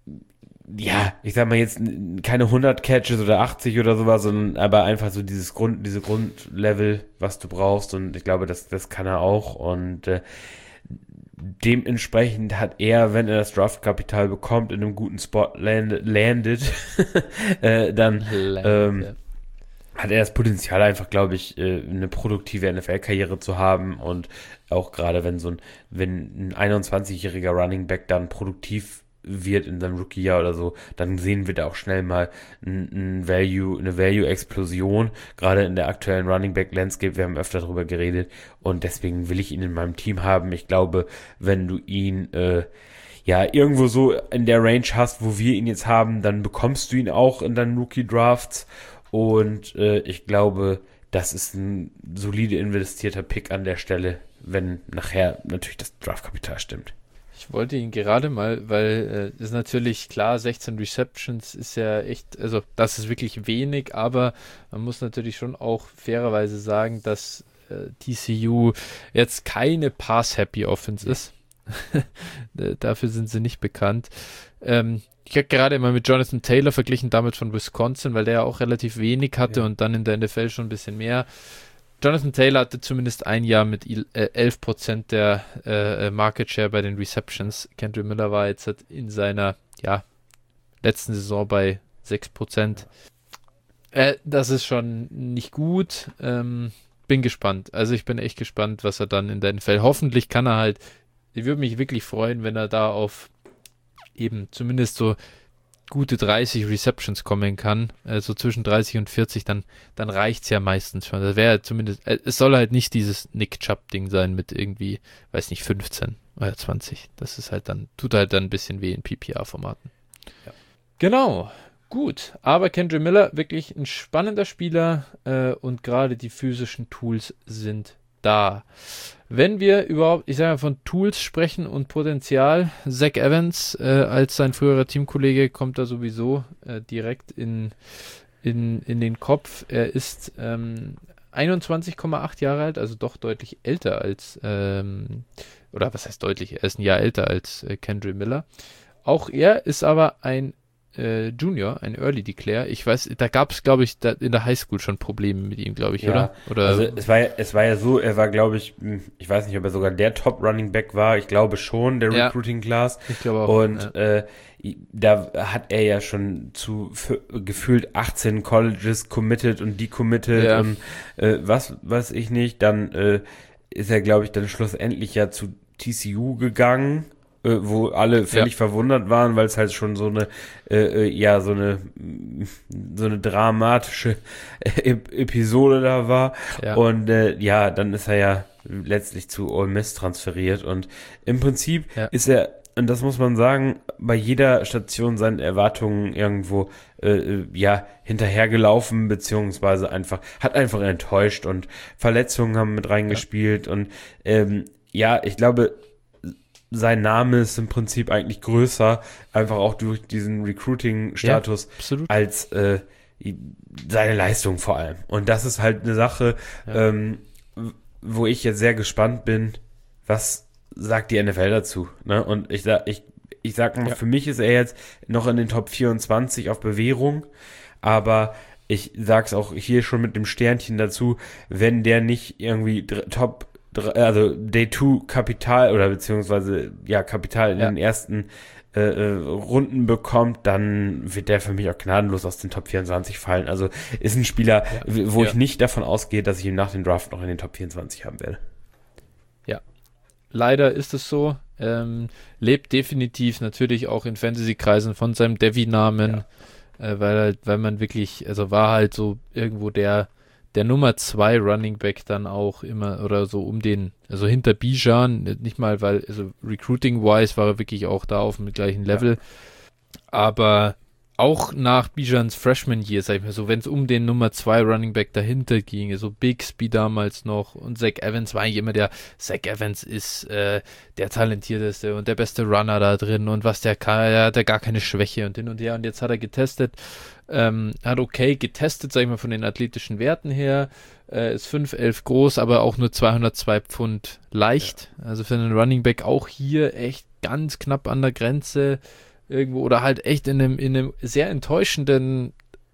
Speaker 2: ja, ich sag mal jetzt n- keine hundert Catches oder achtzig oder sowas, sondern aber einfach so dieses Grund, diese Grundlevel, was du brauchst, und ich glaube, das, das kann er auch, und äh, dementsprechend hat er, wenn er das Draftkapital bekommt, in einem guten Spot land, landet, äh, dann ähm,
Speaker 1: Ja.
Speaker 2: hat er das Potenzial einfach, glaube ich, äh, eine produktive N F L-Karriere zu haben, und auch gerade wenn so ein, wenn ein einundzwanzigjähriger Running Back dann produktiv wird in seinem Rookie-Jahr oder so, dann sehen wir da auch schnell mal ein, ein Value, eine Value-Explosion, gerade in der aktuellen Running Back-Landscape. Wir haben öfter darüber geredet, und deswegen will ich ihn in meinem Team haben. Ich glaube, wenn du ihn äh, ja irgendwo so in der Range hast, wo wir ihn jetzt haben, dann bekommst du ihn auch in deinen Rookie-Drafts, und äh, ich glaube, das ist ein solide investierter Pick an der Stelle, wenn nachher natürlich das Draftkapital stimmt.
Speaker 1: Ich wollte ihn gerade mal, weil äh, ist natürlich klar, sechzehn Receptions ist ja echt, also das ist wirklich wenig, aber man muss natürlich schon auch fairerweise sagen, dass äh, T C U jetzt keine Pass-Happy Offense ist. Äh, Dafür sind sie nicht bekannt. Ähm, ich habe gerade immer mit Jonathan Taylor verglichen, damit von Wisconsin, weil der ja auch relativ wenig hatte
Speaker 2: Ja.
Speaker 1: und dann in der N F L schon ein bisschen mehr. Jonathan Taylor hatte zumindest ein Jahr mit il- äh, elf Prozent der äh, Market Share bei den Receptions. Kendry Miller war jetzt halt in seiner ja, letzten Saison bei sechs Prozent. Äh, das ist schon nicht gut. Ähm, bin gespannt. Also ich bin echt gespannt, was er dann in der N F L. Hoffentlich kann er halt, ich würde mich wirklich freuen, wenn er da auf eben zumindest so gute dreißig Receptions kommen kann, äh, so zwischen dreißig und vierzig, dann, dann reicht's ja meistens schon. Das wäre zumindest, äh, es soll halt nicht dieses Nick Chubb-Ding sein mit irgendwie, weiß nicht, fünfzehn oder zwanzig. Das ist halt dann, tut halt dann ein bisschen weh in P P R-Formaten.
Speaker 2: Ja.
Speaker 1: Genau, gut. Aber Kendry Miller, wirklich ein spannender Spieler äh, und gerade die physischen Tools sind da. Wenn wir überhaupt, ich sage mal, von Tools sprechen und Potenzial, Zach Evans äh, als sein früherer Teamkollege kommt da sowieso äh, direkt in, in, in den Kopf. Er ist ähm, einundzwanzig Komma acht Jahre alt, also doch deutlich älter als, ähm, oder was heißt deutlich, er ist ein Jahr älter als äh, Kendry Miller. Auch er ist aber ein äh, Junior, ein Early Declare. Ich weiß, da gab es, glaube ich, da in der Highschool schon Probleme mit ihm, glaube ich,
Speaker 2: Ja,
Speaker 1: oder? Oder
Speaker 2: also es war ja, es war ja so, er war, glaube ich, hm, ich weiß nicht, ob er sogar der Top Running Back war, ich glaube schon, der
Speaker 1: Ja.
Speaker 2: Recruiting Class.
Speaker 1: ich glaube auch.
Speaker 2: Und
Speaker 1: ja.
Speaker 2: äh, da hat er ja schon zu f- gefühlt achtzehn Colleges committed und decommitted
Speaker 1: Ja.
Speaker 2: und äh, was weiß ich nicht. Dann äh, ist er, glaube ich, dann schlussendlich ja zu T C U gegangen, äh, wo alle völlig
Speaker 1: Ja.
Speaker 2: verwundert waren, weil es halt schon so eine, äh, äh, ja, so eine, mm, so eine dramatische Ep- Episode da war.
Speaker 1: Ja.
Speaker 2: Und äh, ja, dann ist er ja letztlich zu Ole Miss transferiert, und im Prinzip
Speaker 1: Ja.
Speaker 2: ist er, und das muss man sagen, bei jeder Station seinen Erwartungen irgendwo äh, ja hinterhergelaufen, beziehungsweise einfach, hat einfach enttäuscht, und Verletzungen haben mit reingespielt, und ähm, ja, ich glaube, sein Name ist im Prinzip eigentlich größer, einfach auch durch diesen Recruiting-Status,
Speaker 1: Absolut.
Speaker 2: als äh, seine Leistung vor allem. Und das ist halt eine Sache,
Speaker 1: Ja.
Speaker 2: ähm, wo ich jetzt sehr gespannt bin, was sagt die N F L dazu, ne? Und ich sag, ich, ich sag mal,
Speaker 1: Ja.
Speaker 2: für mich ist er jetzt noch in den Top vierundzwanzig auf Bewährung, aber ich sag's auch hier schon mit dem Sternchen dazu, wenn der nicht irgendwie dr- Top, dr- also Day zwei Kapital oder beziehungsweise ja Kapital in
Speaker 1: Ja.
Speaker 2: den ersten äh, Runden bekommt, dann wird der für mich auch gnadenlos aus den Top vierundzwanzig fallen. Also ist ein Spieler, ja. wo ja. ich nicht davon ausgehe, dass ich ihn nach dem Draft noch in den Top vierundzwanzig haben werde.
Speaker 1: Ja, leider ist es so. Ähm, lebt definitiv natürlich auch in Fantasy-Kreisen von seinem Devi-Namen, ja. äh, weil halt, weil man wirklich, also war halt so irgendwo der der Nummer zwei Running Back dann auch immer oder so um den, also hinter Bijan, nicht mal, weil, also Recruiting-wise war er wirklich auch da auf dem gleichen Level, ja. aber auch nach Bijans Freshman Year, sag ich mal so, wenn es um den Nummer zwei Running Back dahinter ging, so Bixby damals noch und Zach Evans war eigentlich immer der, Zach Evans ist äh, der talentierteste und der beste Runner da drin und was der kann, er hat ja gar keine Schwäche und hin und her und jetzt hat er getestet, ähm, hat okay getestet, sag ich mal, von den athletischen Werten her, äh, ist fünf elf groß, aber auch nur zweihundertzwei Pfund leicht, ja. also für einen Running Back auch hier echt ganz knapp an der Grenze, irgendwo oder halt echt in einem, in einem sehr enttäuschenden,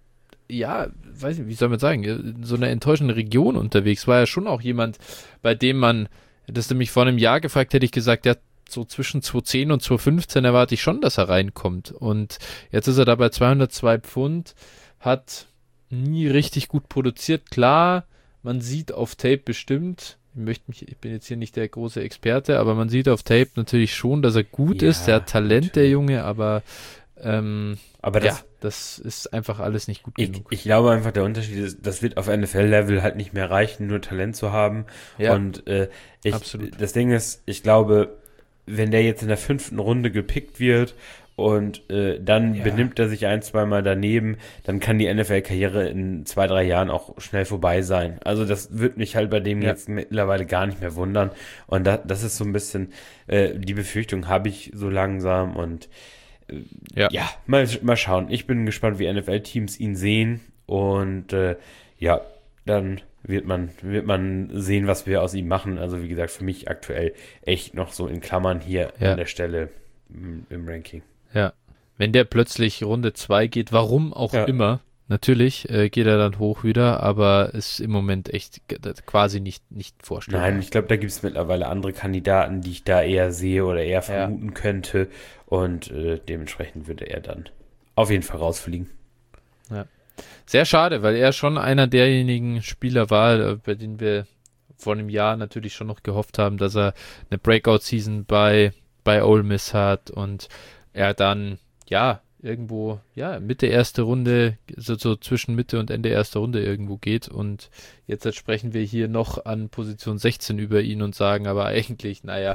Speaker 1: ja, weiß nicht, wie soll man sagen, in so einer enttäuschenden Region unterwegs. War ja schon auch jemand, bei dem man, hättest du mich vor einem Jahr gefragt, hätte ich gesagt, ja, so zwischen zweitausendzehn und zweitausendfünfzehn erwarte ich schon, dass er reinkommt. Und jetzt ist er da bei zweihundertzwei Pfund, hat nie richtig gut produziert. Klar, man sieht auf Tape bestimmt, ich möchte mich, ich bin jetzt hier nicht der große Experte, aber man sieht auf Tape natürlich schon, dass er gut ja, ist, der hat Talent, natürlich. Der Junge, aber, ähm,
Speaker 2: aber das,
Speaker 1: ja, das ist einfach alles nicht gut
Speaker 2: ich,
Speaker 1: genug.
Speaker 2: Ich glaube einfach, der Unterschied ist, das wird auf N F L-Level halt nicht mehr reichen, nur Talent zu haben. Ja, und äh, ich, absolut. Das Ding ist, ich glaube, wenn der jetzt in der fünften Runde gepickt wird und äh, dann ja. benimmt er sich ein, zweimal daneben, dann kann die N F L-Karriere in zwei, drei Jahren auch schnell vorbei sein. Also das wird mich halt bei dem ja. jetzt mittlerweile gar nicht mehr wundern. Und da, das ist so ein bisschen, äh, die Befürchtung habe ich so langsam und äh, ja, ja mal, mal schauen. Ich bin gespannt, wie N F L-Teams ihn sehen und äh, ja, dann wird man, wird man sehen, was wir aus ihm machen. Also wie gesagt, für mich aktuell echt noch so in Klammern hier ja. an der Stelle im, im Ranking.
Speaker 1: Ja, wenn der plötzlich Runde zwei geht, warum auch ja. immer, natürlich äh, geht er dann hoch wieder, aber ist im Moment echt quasi nicht, nicht vorstellbar.
Speaker 2: Nein, ich glaube, da gibt es mittlerweile andere Kandidaten, die ich da eher sehe oder eher vermuten ja. könnte und äh, dementsprechend würde er dann auf jeden Fall rausfliegen.
Speaker 1: Ja, sehr schade, weil er schon einer derjenigen Spieler war, bei denen wir vor einem Jahr natürlich schon noch gehofft haben, dass er eine Breakout-Season bei, bei Ole Miss hat und er dann, ja, irgendwo, ja, Mitte erste Runde, so, so zwischen Mitte und Ende erste Runde irgendwo geht und jetzt, jetzt sprechen wir hier noch an Position sechzehn über ihn und sagen aber eigentlich, naja,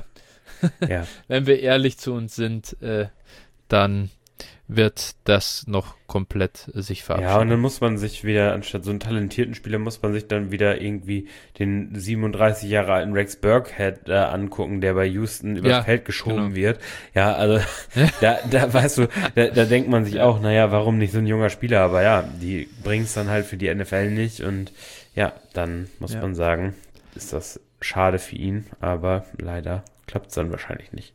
Speaker 1: ja. wenn wir ehrlich zu uns sind, äh, dann wird das noch komplett äh, sich verabschieden.
Speaker 2: Ja, und dann muss man sich wieder, anstatt so einen talentierten Spieler, muss man sich dann wieder irgendwie den siebenunddreißig Jahre alten Rex Burkhead äh, angucken, der bei Houston übers ja, Feld geschoben genau. wird. Ja, also da, da weißt du, da, da denkt man sich ja. auch, naja, warum nicht so ein junger Spieler? Aber ja, die bringen es dann halt für die N F L nicht und ja, dann muss ja. man sagen, ist das schade für ihn, aber leider klappt es dann wahrscheinlich nicht.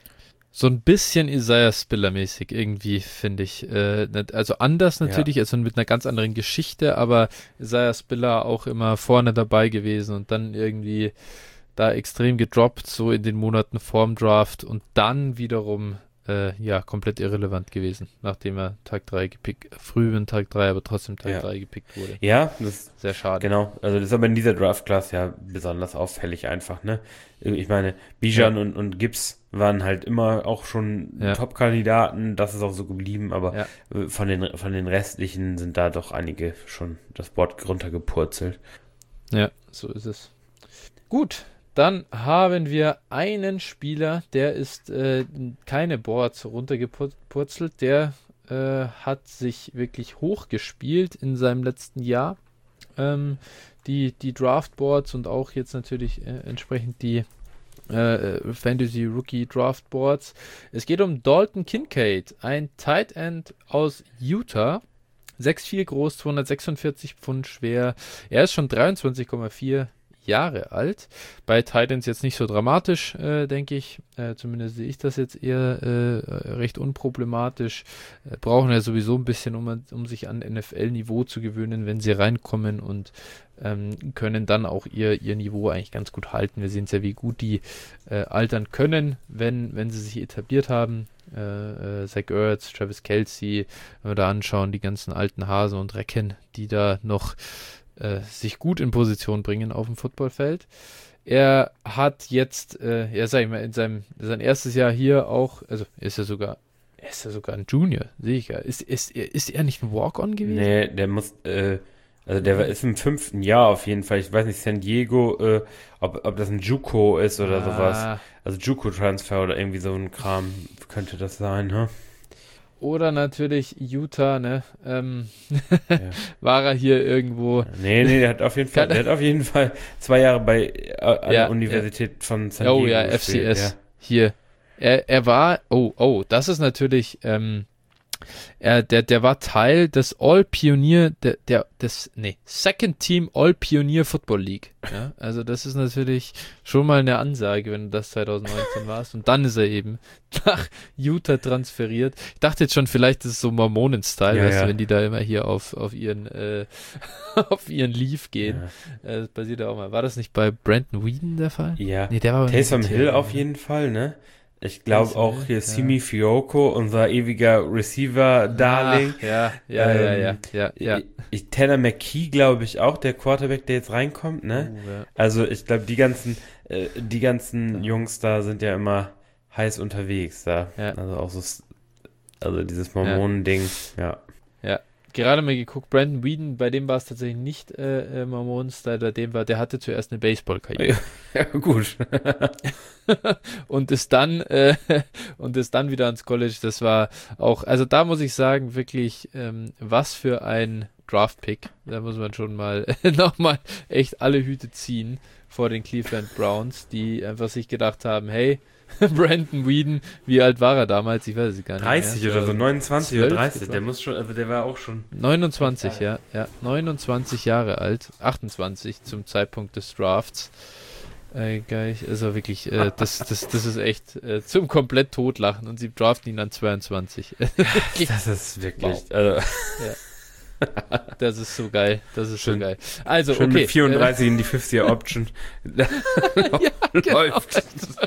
Speaker 1: So ein bisschen Isaiah Spiller-mäßig irgendwie, finde ich. Äh, also anders natürlich, ja. also mit einer ganz anderen Geschichte, aber Isaiah Spiller auch immer vorne dabei gewesen und dann irgendwie da extrem gedroppt, so in den Monaten vorm Draft und dann wiederum äh, ja, komplett irrelevant gewesen, nachdem er Tag drei gepickt, früh in Tag drei, aber trotzdem Tag ja. drei gepickt wurde.
Speaker 2: Ja, das ist
Speaker 1: sehr schade.
Speaker 2: Genau, also das ist aber in dieser Draft-Class ja besonders auffällig einfach, ne? Ich meine, Bijan ja. und, und Gibbs waren halt immer auch schon ja. Top-Kandidaten, das ist auch so geblieben, aber ja. von den von den restlichen sind da doch einige schon das Board runtergepurzelt.
Speaker 1: Ja, so ist es. Gut, dann haben wir einen Spieler, der ist äh, keine Boards runtergepurzelt, der äh, hat sich wirklich hochgespielt in seinem letzten Jahr. Ähm, die, die Draftboards und auch jetzt natürlich äh, entsprechend die äh, Fantasy Rookie Draftboards. Es geht um Dalton Kincaid, ein Tight End aus Utah. sechs Komma vier groß, zweihundertsechsundvierzig Pfund schwer. Er ist schon dreiundzwanzig Komma vier Jahre alt. Bei Titans jetzt nicht so dramatisch, äh, denke ich. Äh, zumindest sehe ich das jetzt eher äh, recht unproblematisch. Äh, brauchen ja sowieso ein bisschen, um, um sich an N F L-Niveau zu gewöhnen, wenn sie reinkommen und ähm, können dann auch ihr, ihr Niveau eigentlich ganz gut halten. Wir sehen es ja, wie gut die äh, altern können, wenn, wenn sie sich etabliert haben. Äh, äh, Zach Ertz, Travis Kelce, wenn wir da anschauen, die ganzen alten Hasen und Recken, die da noch äh, sich gut in Position bringen auf dem Footballfeld. Er hat jetzt, äh, ja sag ich mal, in seinem sein erstes Jahr hier auch, also ist er sogar, er ist ja sogar ein Junior, sehe ich ja. Ist, ist, ist er nicht ein Walk-On gewesen?
Speaker 2: Nee, der muss, äh, also der ist im fünften Jahr auf jeden Fall. Ich weiß nicht, San Diego, äh, ob, ob das ein JUCO ist oder ah. sowas. Also JUCO-Transfer oder irgendwie so ein Kram könnte das sein, ne?
Speaker 1: Oder natürlich Utah, ne? Ähm, ja. War er hier irgendwo?
Speaker 2: Nee, nee, der hat auf jeden Fall, der hat auf jeden Fall zwei Jahre bei äh, an ja, der Universität ja. von San Diego
Speaker 1: Oh ja, F C S. Ja. Hier. Er, er war, oh, oh, das ist natürlich, ähm, Er, der, der war Teil des All-Pionier, der, der, des, nee, Second Team All-Pioneer Football League. Ja, also das ist natürlich schon mal eine Ansage, wenn du das zwanzig neunzehn warst. Und dann ist er eben nach Utah transferiert. Ich dachte jetzt schon, vielleicht ist es so Mormonen-Style, ja, weißt ja. du, wenn die da immer hier auf, auf ihren, äh, auf ihren Leaf gehen. Ja. Äh, das passiert ja auch mal. War das nicht bei Brandon Whedon der Fall?
Speaker 2: Ja.
Speaker 1: Nee, der war
Speaker 2: Taysom Hill ja. auf jeden Fall, ne? Ich glaube auch hier ja. Simi Fioco, unser ewiger Receiver-Darling.
Speaker 1: Ja, ja, ähm, ja, ja, ja, ja.
Speaker 2: Ich, Tanner McKee, glaube ich auch, der Quarterback, der jetzt reinkommt, ne? Oh, ja. Also ich glaube, die ganzen, äh, die ganzen ja. Jungs da sind ja immer heiß unterwegs da. Ja. Also auch so, also dieses Mormonen-Ding, ja.
Speaker 1: Ja. Gerade mal geguckt, Brandon Whedon, bei dem war es tatsächlich nicht äh, Mormonen-Style, bei dem war, der hatte zuerst eine Baseball-Karriere.
Speaker 2: Ja, gut.
Speaker 1: und ist dann äh, und ist dann wieder ans College. Das war auch, also da muss ich sagen, wirklich, ähm, was für ein Draft-Pick. Da muss man schon mal nochmal echt alle Hüte ziehen vor den Cleveland Browns, die einfach sich gedacht haben, hey, Brandon Whedon, wie alt war er damals? Ich weiß es gar nicht
Speaker 2: dreißig mehr. Oder so, neunundzwanzig oder dreißig. Etwa? Der muss schon, also der war auch schon
Speaker 1: neunundzwanzig, ja, ja, neunundzwanzig Jahre alt, achtundzwanzig zum Zeitpunkt des Drafts. Äh, geil, also wirklich, äh, das, das, das ist echt äh, zum komplett totlachen und sie draften ihn an zweiundzwanzig.
Speaker 2: Das ist wirklich, wow. also.
Speaker 1: Ja. Das ist so geil, das ist
Speaker 2: schön,
Speaker 1: so geil. Also,
Speaker 2: schön
Speaker 1: okay.
Speaker 2: mit vierunddreißig äh, in die fifth-Year-Option.
Speaker 1: Ja, läuft. Genau.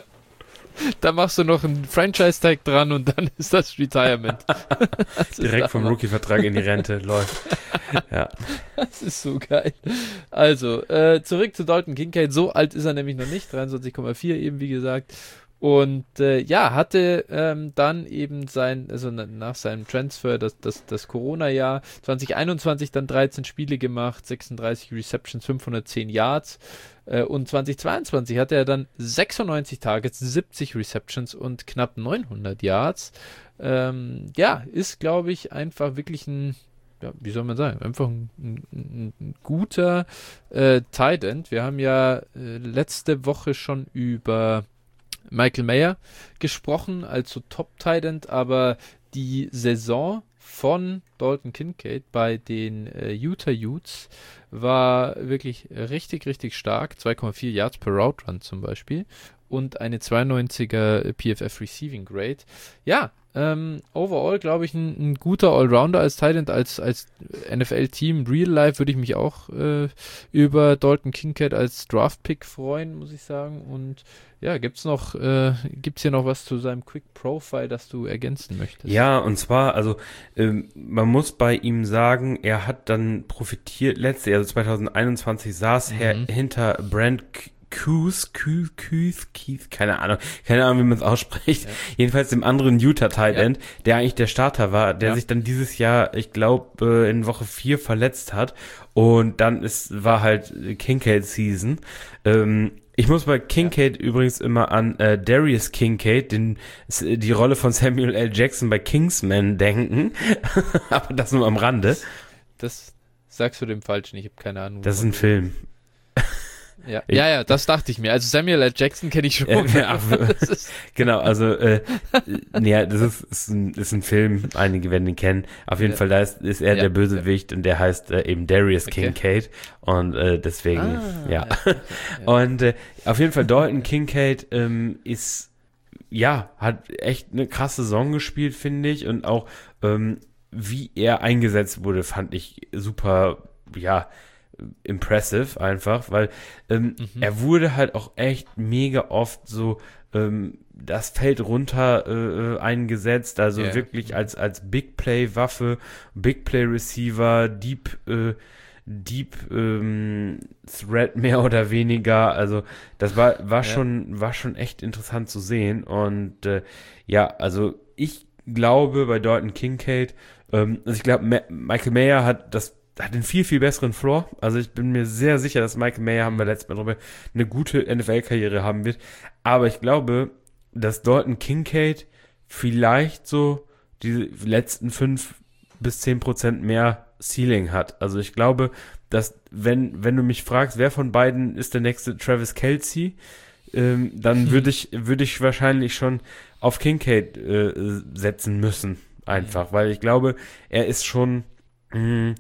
Speaker 1: Da machst du noch einen Franchise-Tag dran und dann ist das Retirement. Das
Speaker 2: Direkt vom Rookie-Vertrag in die Rente, läuft. Ja.
Speaker 1: Das ist so geil. Also, äh, zurück zu Dalton Kincaid. So alt ist er nämlich noch nicht, dreiundzwanzig Komma vier eben, wie gesagt. Und äh, ja, hatte ähm, dann eben sein, also nach seinem Transfer, das, das, das Corona-Jahr, zwanzig einundzwanzig dann dreizehn Spiele gemacht, sechsunddreißig Receptions, fünfhundertzehn Yards. Äh, und zwanzig zweiundzwanzig hatte er dann sechsundneunzig Targets, siebzig Receptions und knapp neunhundert Yards. Ähm, ja, ist, glaube ich, einfach wirklich ein, ja, wie soll man sagen, einfach ein, ein, ein guter äh, Tight End. Wir haben ja äh, letzte Woche schon über Michael Mayer gesprochen als so Top-Tight End, aber die Saison von Dalton Kincaid bei den äh, Utah Utes war wirklich richtig, richtig stark. zwei Komma vier Yards per Route Run zum Beispiel und eine zweiundneunziger P F F Receiving Grade. Ja, ähm, overall glaube ich ein, ein guter Allrounder als Tight End, als, als N F L-Team. Real Life würde ich mich auch äh, über Dalton Kincaid als Draft-Pick freuen, muss ich sagen. Und ja, gibt's noch, äh, gibt's hier noch was zu seinem Quick Profile, das du ergänzen möchtest?
Speaker 2: Ja, und zwar, also ähm, man muss bei ihm sagen, er hat dann profitiert, letztes Jahr, also zwanzig einundzwanzig, saß mhm. er hinter Brand Kuth, Kuth, Kuth, Keith, keine Ahnung, keine Ahnung, wie man es ausspricht. Ja. Jedenfalls dem anderen Utah Tight End, ja. der eigentlich der Starter war, der ja. sich dann dieses Jahr, ich glaube, in Woche vier verletzt hat. Und dann ist, war halt Kincaid Season. Ähm, ich muss bei Kincaid ja. übrigens immer an äh, Darius Kincaid, den, die Rolle von Samuel L. Jackson bei Kingsman denken. Aber das nur am Rande.
Speaker 1: Das sagst du dem Falschen, ich habe keine Ahnung.
Speaker 2: Das ist ein Film.
Speaker 1: Ja. ja, ja, das dachte ich mir. Also Samuel L. Jackson kenne ich schon.
Speaker 2: Äh, ja, genau, also äh, ja, das ist, ist, ein, ist ein Film, einige werden ihn kennen. Auf jeden ja. Fall, da ist, ist er ja, der Bösewicht ja. und der heißt äh, eben Darius okay. Kincaid und äh, deswegen, ah, ja. ja. Und äh, auf jeden Fall Dalton Kincaid ähm, ist, ja, hat echt eine krasse Saison gespielt, finde ich, und auch ähm, wie er eingesetzt wurde, fand ich super, ja, impressive einfach, weil ähm, mhm. er wurde halt auch echt mega oft so ähm, das Feld runter äh, eingesetzt, also yeah. wirklich als, als Big Play Waffe, Big Play Receiver, Deep äh, Deep ähm, Threat mehr oder weniger, also das war, war, ja. schon, war schon echt interessant zu sehen und äh, ja, also ich glaube bei Dalton Kincaid, ähm, also ich glaube Ma- Michael Mayer hat das hat einen viel, viel besseren Floor. Also ich bin mir sehr sicher, dass Michael Mayer, haben wir letztes Mal drüber, eine gute N F L-Karriere haben wird. Aber ich glaube, dass Dalton Kincaid vielleicht so die letzten fünf bis zehn Prozent mehr Ceiling hat. Also ich glaube, dass wenn, wenn du mich fragst, wer von beiden ist der nächste Travis Kelce, ähm, dann würde ich, würde ich wahrscheinlich schon auf Kincaid äh, setzen müssen. Einfach, weil ich glaube, er ist schon mh,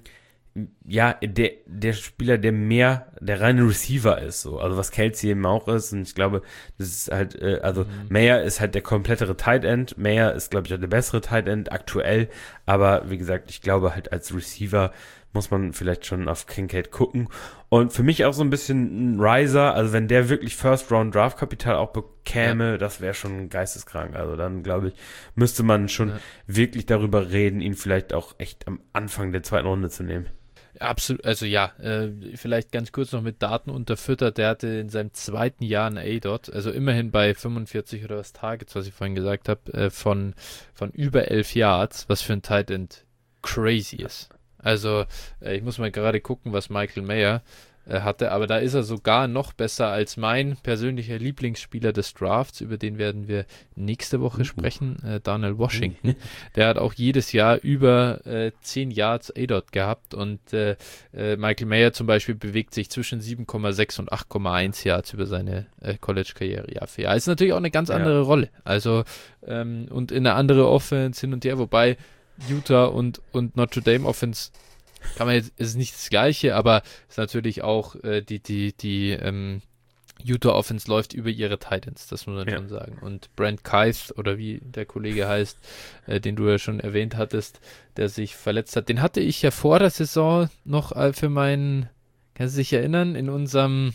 Speaker 2: ja, der, der Spieler, der mehr der reine Receiver ist, so. Also was Kelce eben auch ist, und ich glaube, das ist halt, äh, also mhm. Mayer ist halt der komplettere Tight End, Mayer ist, glaube ich, auch der bessere Tight End aktuell, aber wie gesagt, ich glaube halt als Receiver muss man vielleicht schon auf Kincaid gucken. Und für mich auch so ein bisschen ein Riser, also wenn der wirklich First-Round-Draft-Kapital auch bekäme, ja. das wäre schon geisteskrank. Also dann, glaube ich, müsste man schon ja. wirklich darüber reden, ihn vielleicht auch echt am Anfang der zweiten Runde zu nehmen.
Speaker 1: Absolut, also ja, äh, vielleicht ganz kurz noch mit Daten unterfüttert, der hatte in seinem zweiten Jahr ein A D O T, also immerhin bei fünfundvierzig oder was Targets, was ich vorhin gesagt habe, äh, von, von über elf Yards, was für ein Tight End crazy ist. Also äh, ich muss mal gerade gucken, was Michael Mayer äh, hatte, aber da ist er sogar noch besser als mein persönlicher Lieblingsspieler des Drafts, über den werden wir nächste Woche uh. sprechen, äh, Darnell Washington. Der hat auch jedes Jahr über äh, zehn Yards A D O T gehabt und äh, äh, Michael Mayer zum Beispiel bewegt sich zwischen sieben Komma sechs und acht Komma eins Yards über seine äh, College-Karriere Jahr für Jahr. Ist natürlich auch eine ganz andere ja. Rolle, also ähm, und in eine andere Offense hin und her, wobei Utah und, und Notre Dame Offense kann man jetzt, ist nicht das Gleiche, aber ist natürlich auch äh, die, die, die ähm, Utah Offense läuft über ihre Titans, das muss man ja. schon sagen. Und Brent Keith, oder wie der Kollege heißt, äh, den du ja schon erwähnt hattest, der sich verletzt hat, den hatte ich ja vor der Saison noch äh, für meinen, kannst du dich erinnern, in unserem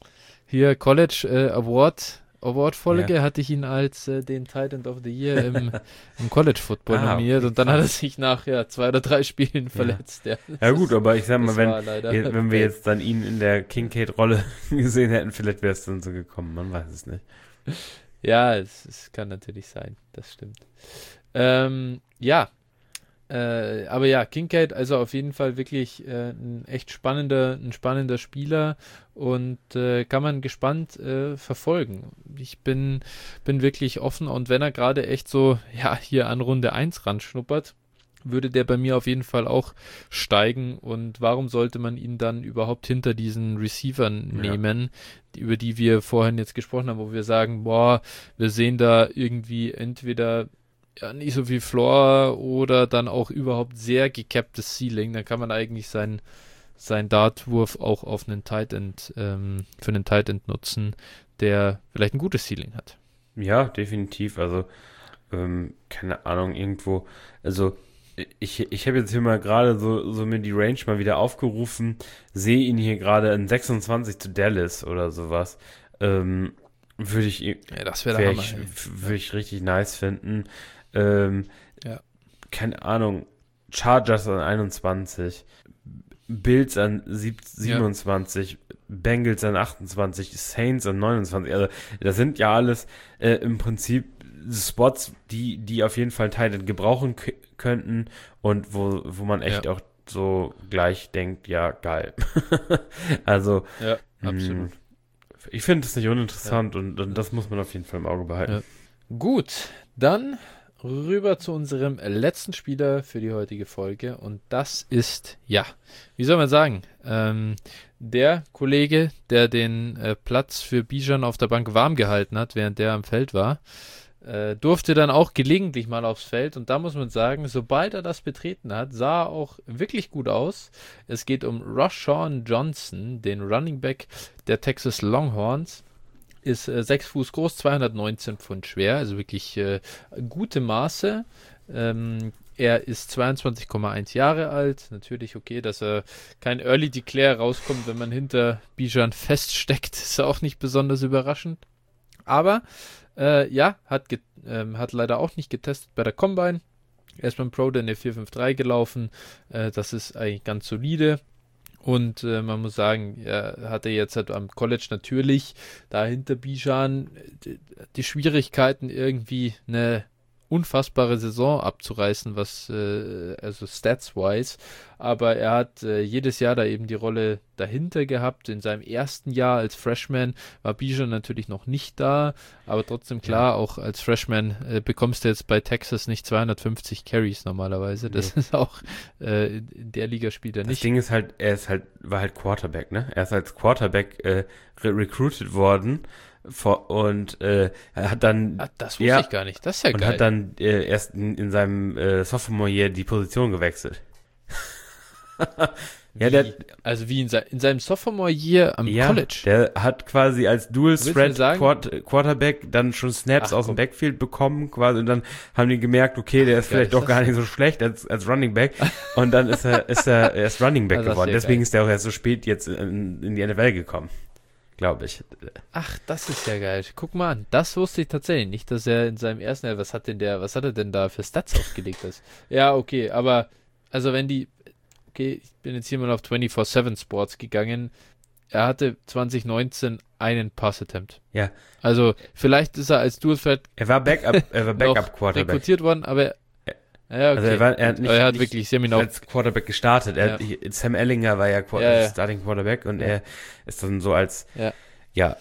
Speaker 1: hier College äh, Award Award-Folge ja. hatte ich ihn als äh, den Tight End of the Year im, im College Football ah, nominiert und dann hat er sich nach ja, zwei oder drei Spielen verletzt. Ja,
Speaker 2: ja gut, aber ich sag mal, wenn, je, wenn wir jetzt dann ihn in der Kincaid-Rolle gesehen hätten, vielleicht wäre es dann so gekommen, man weiß es nicht.
Speaker 1: Ja, es, es kann natürlich sein, das stimmt. Ähm, ja, Äh, aber ja, Kincaid, also auf jeden Fall wirklich äh, ein echt spannender, ein spannender Spieler und äh, kann man gespannt äh, verfolgen. Ich bin, bin wirklich offen und wenn er gerade echt so, ja, hier an Runde eins ranschnuppert, würde der bei mir auf jeden Fall auch steigen und warum sollte man ihn dann überhaupt hinter diesen Receivern nehmen, ja. die, über die wir vorhin jetzt gesprochen haben, wo wir sagen, boah, wir sehen da irgendwie entweder ja, nicht so viel Floor oder dann auch überhaupt sehr gecapptes Ceiling, dann kann man eigentlich seinen sein Dartwurf auch auf einen Tight End, ähm, für einen Tight End nutzen, der vielleicht ein gutes Ceiling hat.
Speaker 2: Ja, definitiv, also ähm, keine Ahnung, irgendwo, also ich, ich habe jetzt hier mal gerade so, so mir die Range mal wieder aufgerufen, sehe ihn hier gerade in sechsundzwanzig zu Dallas oder sowas, ähm, würde ich,
Speaker 1: ja, das wäre
Speaker 2: ich, ja. würde ich richtig nice finden. Ähm, ja. Keine Ahnung, Chargers an einundzwanzig, Bills an siebenundzwanzig, ja. Bengals an achtundzwanzig, Saints an neunundzwanzig, also das sind ja alles äh, im Prinzip Spots, die, die auf jeden Fall Teile gebrauchen k- könnten und wo, wo man echt ja. auch so gleich denkt, ja, geil. Also,
Speaker 1: ja, absolut.
Speaker 2: Mh, ich finde es nicht uninteressant ja. und, und das muss man auf jeden Fall im Auge behalten.
Speaker 1: Ja. Gut, dann rüber zu unserem letzten Spieler für die heutige Folge und das ist, ja, wie soll man sagen, ähm, der Kollege, der den äh, Platz für Bijan auf der Bank warm gehalten hat, während der am Feld war, äh, durfte dann auch gelegentlich mal aufs Feld und da muss man sagen, sobald er das betreten hat, sah er auch wirklich gut aus. Es geht um Rashawn Johnson, den Running Back der Texas Longhorns. Ist äh, sechs Fuß groß, zweihundertneunzehn Pfund schwer, also wirklich äh, gute Maße. Ähm, er ist zweiundzwanzig Komma eins Jahre alt. Natürlich okay, dass er kein Early Declare rauskommt, wenn man hinter Bijan feststeckt, ist auch nicht besonders überraschend. Aber äh, ja, hat, ge- ähm, hat leider auch nicht getestet bei der Combine. Er ist beim Pro Day in der vier fünf drei gelaufen. Äh, das ist eigentlich ganz solide. Und äh, man muss sagen, er hatte jetzt halt am College natürlich dahinter Bijan die, die Schwierigkeiten, irgendwie eine unfassbare Saison abzureißen, was äh, also stats-wise. Aber er hat äh, jedes Jahr da eben die Rolle dahinter gehabt. In seinem ersten Jahr als Freshman war Bijan natürlich noch nicht da, aber trotzdem klar, ja. Auch als Freshman äh, bekommst du jetzt bei Texas nicht zweihundertfünfzig Carries normalerweise. Das nee. ist auch äh, in der Liga spielt er nicht.
Speaker 2: Das Ding ist halt, er ist halt, war halt Quarterback, ne? Er ist als Quarterback äh, re- recruited worden. Vor, und äh, er hat dann
Speaker 1: ah, das wusste
Speaker 2: ja,
Speaker 1: ich gar nicht, das ist ja
Speaker 2: und
Speaker 1: geil.
Speaker 2: hat dann äh, erst in, in seinem äh, Sophomore Year die Position gewechselt.
Speaker 1: ja, der, also wie in, se- in seinem Sophomore Year am
Speaker 2: ja,
Speaker 1: College?
Speaker 2: Der hat quasi als Dual Threat Quart- Quarterback dann schon Snaps Ach, aus dem Backfield bekommen quasi und dann haben die gemerkt, okay, der ist Ach, vielleicht doch gar nicht so schlecht als als Running Back und dann ist er ist er erst Running Back also geworden. Deswegen geil. Ist er auch erst so spät jetzt in, in die N F L gekommen. Glaube ich.
Speaker 1: Ach, das ist ja geil. Guck mal an, das wusste ich tatsächlich nicht, dass er in seinem ersten Jahr, was hat denn der, was hat er denn da für Stats aufgelegt? Ist? Ja, okay, aber, also wenn die, okay, ich bin jetzt hier mal auf vierundzwanzig sieben Sports gegangen, er hatte zwanzig neunzehn einen Pass-Attempt.
Speaker 2: Ja.
Speaker 1: Also, vielleicht ist er als Dual-Threat
Speaker 2: Er war Backup, er war Backup-Quarterback.
Speaker 1: rekrutiert worden, aber ja, okay.
Speaker 2: Also er, war, er hat nicht,
Speaker 1: er hat
Speaker 2: nicht
Speaker 1: wirklich, sie haben ihn auch
Speaker 2: als Quarterback gestartet. Er
Speaker 1: ja.
Speaker 2: hat, Sam Ellinger war ja, Qu-
Speaker 1: ja, ja.
Speaker 2: Starting Quarterback und ja. er ist dann so als
Speaker 1: ja.
Speaker 2: ja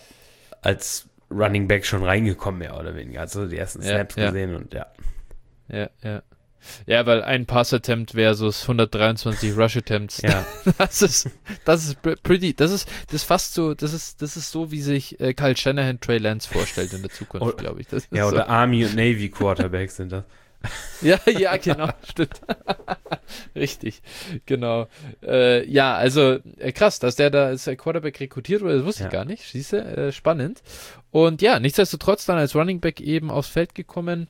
Speaker 2: als Running Back schon reingekommen, mehr oder weniger. Also die ersten Snaps
Speaker 1: ja, ja.
Speaker 2: gesehen und ja.
Speaker 1: Ja, ja. Ja, weil ein Pass-Attempt versus hundertdreiundzwanzig Rush-Attempts.
Speaker 2: Ja.
Speaker 1: Das ist, das ist pretty, das ist, das ist fast so, das ist, das ist so, wie sich äh, Kyle Shanahan Trey Lance vorstellt in der Zukunft, glaube ich. Das ist
Speaker 2: ja, oder
Speaker 1: so.
Speaker 2: Army und Navy Quarterbacks sind das.
Speaker 1: Ja, ja, genau, stimmt. Richtig, genau. Äh, ja, also äh, krass, dass der da als Quarterback rekrutiert wurde, das wusste ja. ich gar nicht. Siehst du, äh, spannend. Und ja, nichtsdestotrotz dann als Running Back eben aufs Feld gekommen.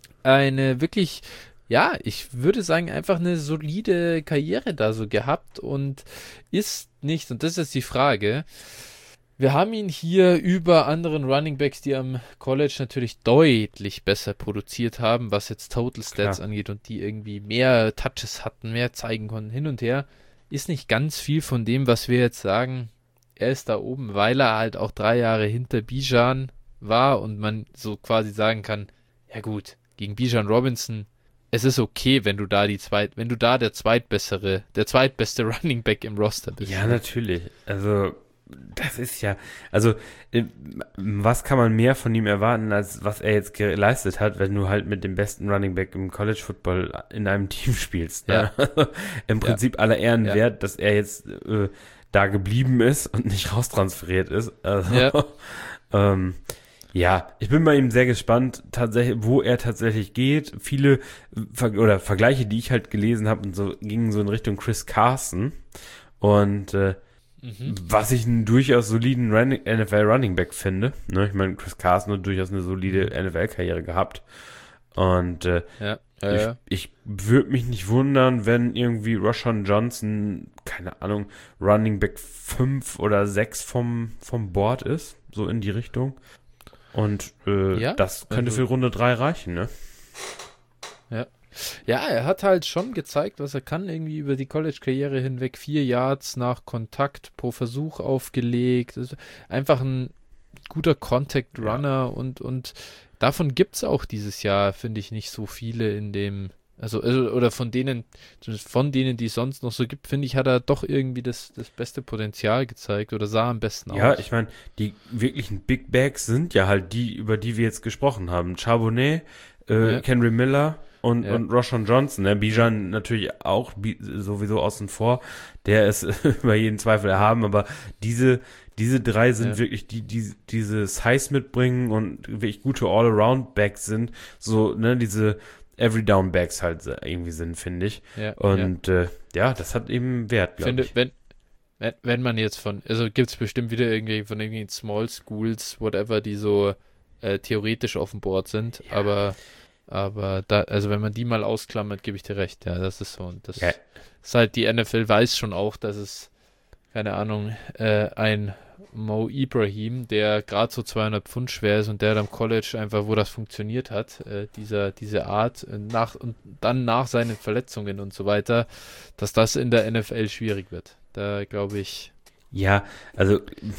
Speaker 1: Eine wirklich, ja, ich würde sagen, einfach eine solide Karriere da so gehabt und ist nicht, und das ist die Frage, wir haben ihn hier über anderen Running Backs, die am College natürlich deutlich besser produziert haben, was jetzt Total Stats Klar. angeht und die irgendwie mehr Touches hatten, mehr zeigen konnten, hin und her, ist nicht ganz viel von dem, was wir jetzt sagen, er ist da oben, weil er halt auch drei Jahre hinter Bijan war und man so quasi sagen kann, ja gut, gegen Bijan Robinson, es ist okay, wenn du da die zweit, wenn du da der zweitbessere, der zweitbeste Running Back im Roster bist.
Speaker 2: Ja, natürlich. Also das ist ja, also was kann man mehr von ihm erwarten, als was er jetzt geleistet hat, wenn du halt mit dem besten Running Back im College Football in einem Team spielst. Ne? Ja. Im Prinzip ja. aller Ehren ja. wert, dass er jetzt äh, da geblieben ist und nicht raustransferiert ist. Also, ja. ähm, ja, ich bin bei ihm sehr gespannt, tatsächlich, wo er tatsächlich geht. Viele Ver- oder Vergleiche, die ich halt gelesen habe, und so gingen so in Richtung Chris Carson und äh, Mhm. was ich einen durchaus soliden Run- N F L Running Back finde. Ne? Ich meine, Chris Carson hat durchaus eine solide N F L-Karriere gehabt. Und äh,
Speaker 1: ja, ja,
Speaker 2: ich,
Speaker 1: ja.
Speaker 2: ich würde mich nicht wundern, wenn irgendwie Rashawn Johnson, keine Ahnung, Running Back fünf oder sechs vom, vom Board ist. So in die Richtung. Und äh, ja, das könnte also, für Runde drei reichen, ne?
Speaker 1: Ja. Ja, er hat halt schon gezeigt, was er kann, irgendwie über die College-Karriere hinweg. Vier Yards nach Kontakt pro Versuch aufgelegt. Also einfach ein guter Contact-Runner ja. und, und davon gibt es auch dieses Jahr, finde ich, nicht so viele in dem, also, also oder von denen, von denen, die es sonst noch so gibt, finde ich, hat er doch irgendwie das, das beste Potenzial gezeigt oder sah am besten aus.
Speaker 2: Ja, ich meine, die wirklichen Big Bags sind ja halt die, über die wir jetzt gesprochen haben. Charbonnet, äh,
Speaker 1: Ja.
Speaker 2: Kendry Miller und,
Speaker 1: Ja.
Speaker 2: und Roshan Johnson. Ne? Bijan natürlich auch bi- sowieso außen vor. Der ist über jeden Zweifel erhaben, aber diese, diese drei sind
Speaker 1: Ja.
Speaker 2: wirklich, die, die diese Size mitbringen und wirklich gute All-Around-Backs sind. So, ne, diese Every-Down-Backs halt irgendwie sind, finde ich.
Speaker 1: Ja.
Speaker 2: Und äh, ja, das hat eben Wert,
Speaker 1: Ich
Speaker 2: glaube
Speaker 1: finde,
Speaker 2: ich.
Speaker 1: wenn, wenn, wenn man jetzt von, also gibt es bestimmt wieder irgendwie von irgendwelchen Small Schools, whatever, die so äh, theoretisch auf dem Board sind,
Speaker 2: Ja.
Speaker 1: aber aber da, also wenn man die mal ausklammert, gebe ich dir recht, ja, das ist so. Und das
Speaker 2: Ja.
Speaker 1: ist halt, die N F L weiß schon auch, dass es, keine Ahnung, äh, ein Mo Ibrahim, der gerade so zweihundert Pfund schwer ist und der am College einfach, wo das funktioniert hat, äh, dieser, diese Art, äh, nach und dann nach seinen Verletzungen und so weiter, dass das in der N F L schwierig wird. Da glaube ich,
Speaker 2: Ja, also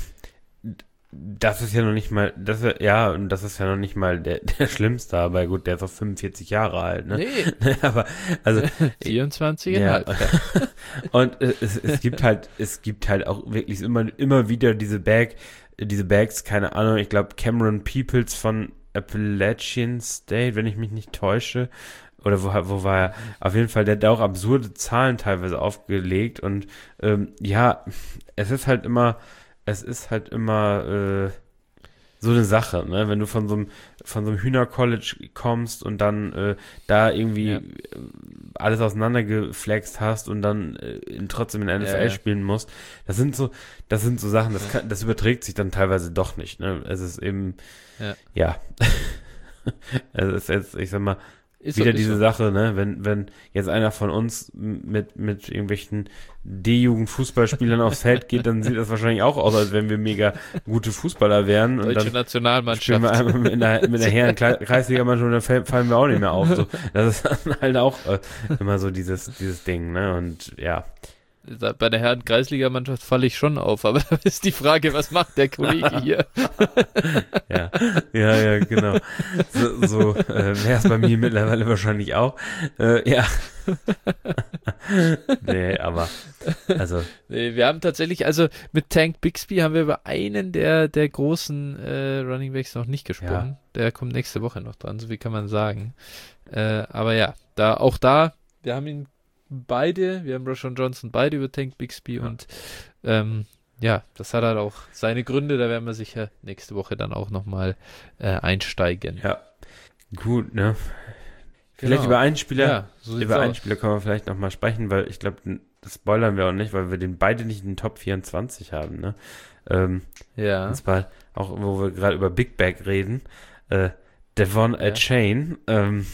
Speaker 2: das ist ja noch nicht mal, das ist, ja, und das ist ja noch nicht mal der, der Schlimmste, aber gut, der ist auch fünfundvierzig Jahre alt, ne?
Speaker 1: nee,
Speaker 2: Aber, also,
Speaker 1: vierundzwanzig
Speaker 2: ja.
Speaker 1: Komma fünf.
Speaker 2: und äh, es, es gibt halt, es gibt halt auch wirklich immer, immer wieder diese Bag, diese Bags, keine Ahnung, ich glaube Cameron Peoples von Appalachian State, wenn ich mich nicht täusche, oder wo, wo war er? Auf jeden Fall, der hat da auch absurde Zahlen teilweise aufgelegt und ähm, ja, es ist halt immer, es ist halt immer äh, so eine Sache, ne? Wenn du von so einem von so einem Hühner-College kommst und dann äh, da irgendwie
Speaker 1: Ja.
Speaker 2: äh, alles auseinandergeflext hast und dann äh, in, trotzdem in der N F L
Speaker 1: Ja, ja.
Speaker 2: spielen musst, das sind so, das sind so Sachen, das kann, das überträgt sich dann teilweise doch nicht, ne? Es ist eben,
Speaker 1: Ja.
Speaker 2: ja, es ist jetzt, ich sag mal,
Speaker 1: Ist
Speaker 2: wieder
Speaker 1: so, ist
Speaker 2: diese
Speaker 1: so.
Speaker 2: Sache, ne, wenn, wenn jetzt einer von uns mit, mit irgendwelchen D-Jugend-Fußballspielern aufs Feld geht, dann sieht das wahrscheinlich auch aus, als wenn wir mega gute Fußballer wären und
Speaker 1: Deutsche
Speaker 2: dann
Speaker 1: Nationalmannschaft.
Speaker 2: spielen wir einmal mit einer, mit einer Herren-Kreisligamannschaft und dann fällt- fallen wir auch nicht mehr auf. So. Das ist dann halt auch äh, immer so dieses, dieses Ding, ne, und ja.
Speaker 1: Da- Bei der Herren-Kreisligamannschaft falle ich schon auf, aber da ist die Frage, was macht der Kollege hier?
Speaker 2: Ja, ja, ja, genau. So, so äh, wäre es bei mir mittlerweile wahrscheinlich auch. Äh, ja. Nee, aber, also,
Speaker 1: Nee, wir haben tatsächlich, also mit Tank Bixby haben wir über einen der, der großen äh, Running Backs noch nicht gesprochen. Der kommt nächste Woche noch dran, so wie kann man sagen. Äh, aber ja, da auch da, wir haben ihn beide, wir haben Roshan Johnson beide über Tank Bixby
Speaker 2: Ja.
Speaker 1: und ähm, ja, das hat halt auch seine Gründe, da werden wir sicher nächste Woche dann auch nochmal äh, einsteigen.
Speaker 2: ja. Gut, ne? Vielleicht
Speaker 1: Genau.
Speaker 2: über einen Spieler,
Speaker 1: Ja, so sieht's
Speaker 2: über einen
Speaker 1: aus.
Speaker 2: Spieler können wir vielleicht nochmal sprechen, weil ich glaube, das spoilern wir auch nicht, weil wir den beide nicht in den Top vierundzwanzig haben, ne? Ähm,
Speaker 1: Ja.
Speaker 2: Und zwar auch, wo wir gerade über Big Bag reden, äh, Devon
Speaker 1: Ja.
Speaker 2: Achane, ähm,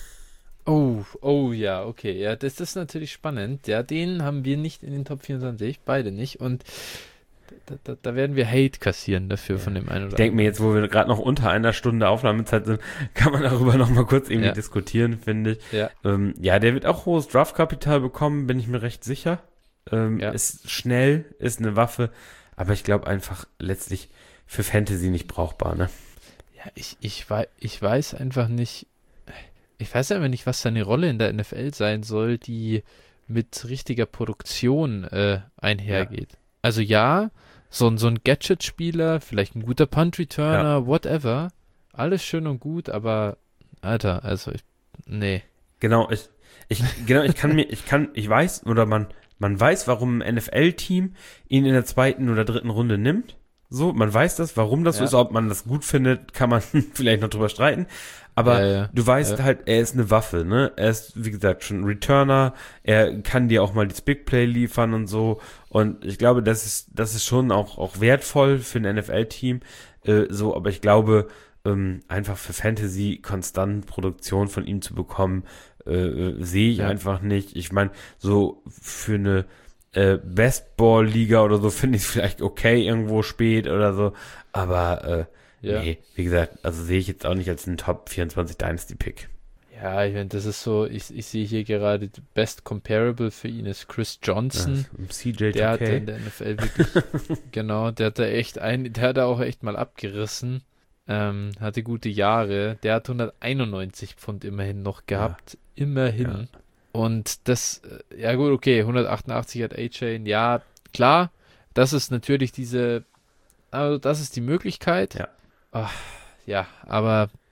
Speaker 1: Oh, oh ja, okay. Ja, das ist natürlich spannend. Ja, den haben wir nicht in den Top vierundzwanzig, beide nicht. Und da, da, da werden wir Hate kassieren dafür von dem einen oder
Speaker 2: ich denke mir jetzt, wo wir gerade noch unter einer Stunde Aufnahmezeit sind, kann man darüber noch mal kurz irgendwie
Speaker 1: Ja.
Speaker 2: diskutieren, finde ich.
Speaker 1: Ja.
Speaker 2: Ähm, ja, der wird auch hohes Draftkapital bekommen, bin ich mir recht sicher. Ähm,
Speaker 1: Ja.
Speaker 2: Ist schnell, ist eine Waffe, aber ich glaube einfach letztlich für Fantasy nicht brauchbar, ne?
Speaker 1: Ja, ich, ich, wei ich weiß einfach nicht, ich weiß einfach nicht, was seine Rolle in der N F L sein soll, die mit richtiger Produktion äh, einhergeht. Also ja, so, ein- so ein Gadget-Spieler, vielleicht ein guter Punt-Returner, whatever, alles schön und gut, aber Alter, also ich, nee.
Speaker 2: Genau, ich, ich, genau, ich kann mir, ich kann, ich weiß, oder man, man weiß, warum ein N F L-Team ihn in der zweiten oder dritten Runde nimmt. So, man weiß das, warum das so
Speaker 1: Ja.
Speaker 2: ist, ob man das gut findet, kann man vielleicht noch drüber streiten. Aber
Speaker 1: Ja, ja.
Speaker 2: du weißt
Speaker 1: Ja.
Speaker 2: halt, er ist eine Waffe, ne? Er ist, wie gesagt, schon ein Returner. Er kann dir auch mal das Big Play liefern und so. Und ich glaube, das ist, das ist schon auch, auch wertvoll für ein N F L-Team. Äh, so, aber ich glaube, ähm, einfach für Fantasy konstant Produktion von ihm zu bekommen, äh, äh, sehe ich
Speaker 1: Ja.
Speaker 2: einfach nicht. Ich meine, so für eine äh, Bestball-Liga oder so finde ich es vielleicht okay irgendwo spät oder so. Aber äh,
Speaker 1: Ja.
Speaker 2: nee, wie gesagt, also sehe ich jetzt auch nicht als einen Top vierundzwanzig Dynasty-Pick.
Speaker 1: Ja, ich meine, das ist so, ich, ich sehe hier gerade, Best Comparable für ihn ist Chris Johnson.
Speaker 2: C J
Speaker 1: Der hatte in
Speaker 2: zwei K.
Speaker 1: der N F L wirklich, genau, der hat da echt ein, der hat da auch echt mal abgerissen, ähm, hatte gute Jahre, der hat hunderteinundneunzig Pfund immerhin noch gehabt, immerhin.
Speaker 2: Ja.
Speaker 1: Und das, äh, ja gut, okay, hundertachtundachtzig hat A-Chain, ja, klar, das ist natürlich diese, also das ist die Möglichkeit.
Speaker 2: Ja.
Speaker 1: Ach, ja, aber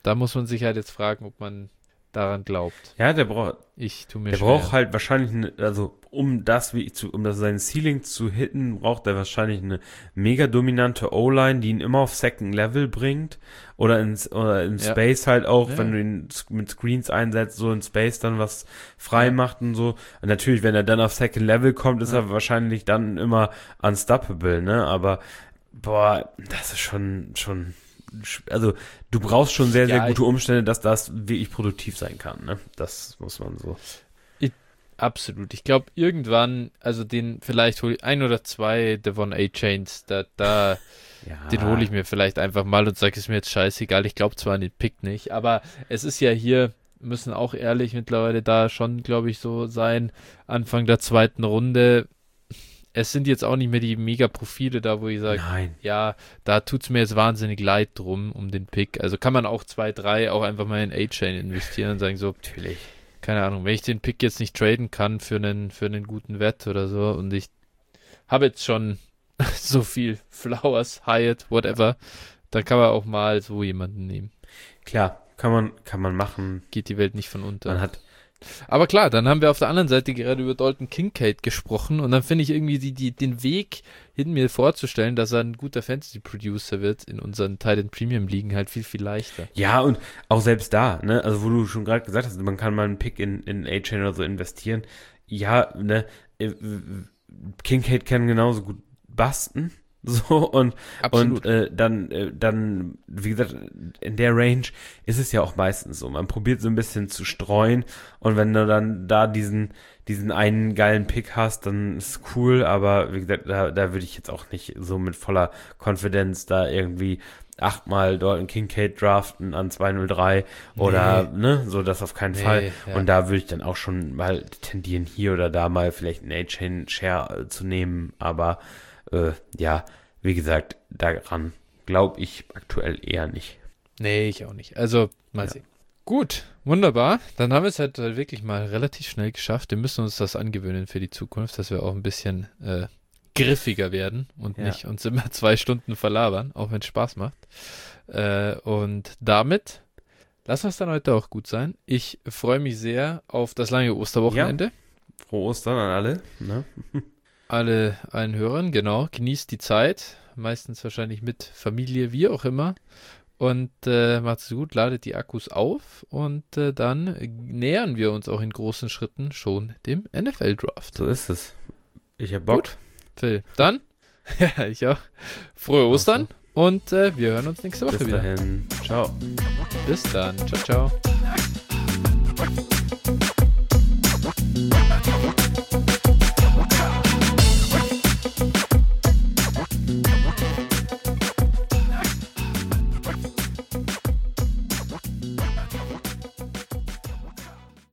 Speaker 1: da muss man sich halt jetzt fragen, ob man daran glaubt.
Speaker 2: Ja, der braucht,
Speaker 1: ich tu mir
Speaker 2: der
Speaker 1: schwer.
Speaker 2: braucht halt wahrscheinlich, eine, also um das wie zu, um das sein Ceiling zu hitten, braucht er wahrscheinlich eine mega dominante O-Line, die ihn immer auf Second Level bringt oder ins oder in
Speaker 1: Ja.
Speaker 2: Space halt auch,
Speaker 1: Ja.
Speaker 2: wenn du ihn mit Screens einsetzt, so in Space dann was frei
Speaker 1: Ja.
Speaker 2: macht und so. Und natürlich, wenn er dann auf Second Level kommt, ist
Speaker 1: Ja.
Speaker 2: er wahrscheinlich dann immer unstoppable, ne? Aber boah, das ist schon schon also du brauchst schon sehr, sehr
Speaker 1: Ja,
Speaker 2: gute Umstände, dass das wirklich produktiv sein kann, ne? Das muss man so.
Speaker 1: Absolut. Ich glaube, irgendwann, also den vielleicht hole ich ein oder zwei Devon A-Chains, da, da,
Speaker 2: Ja.
Speaker 1: den hole ich mir vielleicht einfach mal und sage, ist mir jetzt scheißegal. Ich glaube zwar an den Pick nicht, aber es ist ja hier, müssen auch ehrlich mittlerweile da schon, glaube ich, so sein, Anfang der zweiten Runde. Es sind jetzt auch nicht mehr die Mega-Profile da, wo ich sage,
Speaker 2: Nein.
Speaker 1: ja, da tut es mir jetzt wahnsinnig leid drum, um den Pick. Also kann man auch zwei, drei auch einfach mal in A-Chain investieren und sagen so,
Speaker 2: Natürlich.
Speaker 1: keine Ahnung, wenn ich den Pick jetzt nicht traden kann für einen, für einen guten Wett oder so und ich habe jetzt schon so viel Flowers, Hyatt, whatever, dann kann man auch mal so jemanden nehmen.
Speaker 2: Klar, kann man, kann man machen.
Speaker 1: Geht die Welt nicht von unter.
Speaker 2: Man hat,
Speaker 1: Aber klar, dann haben wir auf der anderen Seite gerade über Dalton Kincaid gesprochen und dann finde ich irgendwie die, die, den Weg hin mir vorzustellen, dass er ein guter Fantasy-Producer wird in unseren Titan Premium Ligen halt viel, viel leichter.
Speaker 2: ja, und auch selbst da, ne, also wo du schon gerade gesagt hast, man kann mal einen Pick in, in A-Chain oder so investieren. Ja, ne, äh, Kincaid kann genauso gut basten. So, und,
Speaker 1: Absolut.
Speaker 2: und äh, dann, äh, dann, wie gesagt, in der Range ist es ja auch meistens so. Man probiert so ein bisschen zu streuen und wenn du dann da diesen, diesen einen geilen Pick hast, dann ist es cool, aber wie gesagt, da, da würde ich jetzt auch nicht so mit voller Konfidenz da irgendwie achtmal dort einen Kincaid draften an zwei null drei oder,
Speaker 1: Nee.
Speaker 2: ne, so das auf keinen
Speaker 1: Nee,
Speaker 2: Fall.
Speaker 1: ja.
Speaker 2: Und da würde ich dann auch schon mal tendieren, hier oder da mal vielleicht einen A-Chain-Share äh, zu nehmen, aber Äh, ja, wie gesagt, daran glaube ich aktuell eher nicht.
Speaker 1: Nee, ich auch nicht. Also, mal
Speaker 2: Ja.
Speaker 1: sehen. Gut, wunderbar. Dann haben wir es halt äh, wirklich mal relativ schnell geschafft. Wir müssen uns das angewöhnen für die Zukunft, dass wir auch ein bisschen äh, griffiger werden und
Speaker 2: Ja.
Speaker 1: nicht uns immer zwei Stunden verlabern, auch wenn es Spaß macht. Äh, und damit lassen wir es dann heute auch gut sein. Ich freue mich sehr auf das lange Osterwochenende.
Speaker 2: Frohe Ostern an alle. Ne?
Speaker 1: Alle, allen Hörern, genau. Genießt die Zeit. Meistens wahrscheinlich mit Familie, wie auch immer. Und äh, macht's gut, ladet die Akkus auf und äh, dann nähern wir uns auch in großen Schritten schon dem N F L-Draft.
Speaker 2: So ist es. Ich hab Bock.
Speaker 1: Gut, Phil. Dann, ja, ich auch. Frohe Ostern und äh, wir hören uns nächste Woche
Speaker 2: Bis
Speaker 1: wieder.
Speaker 2: dahin. Ciao.
Speaker 1: Bis dann. Ciao, ciao.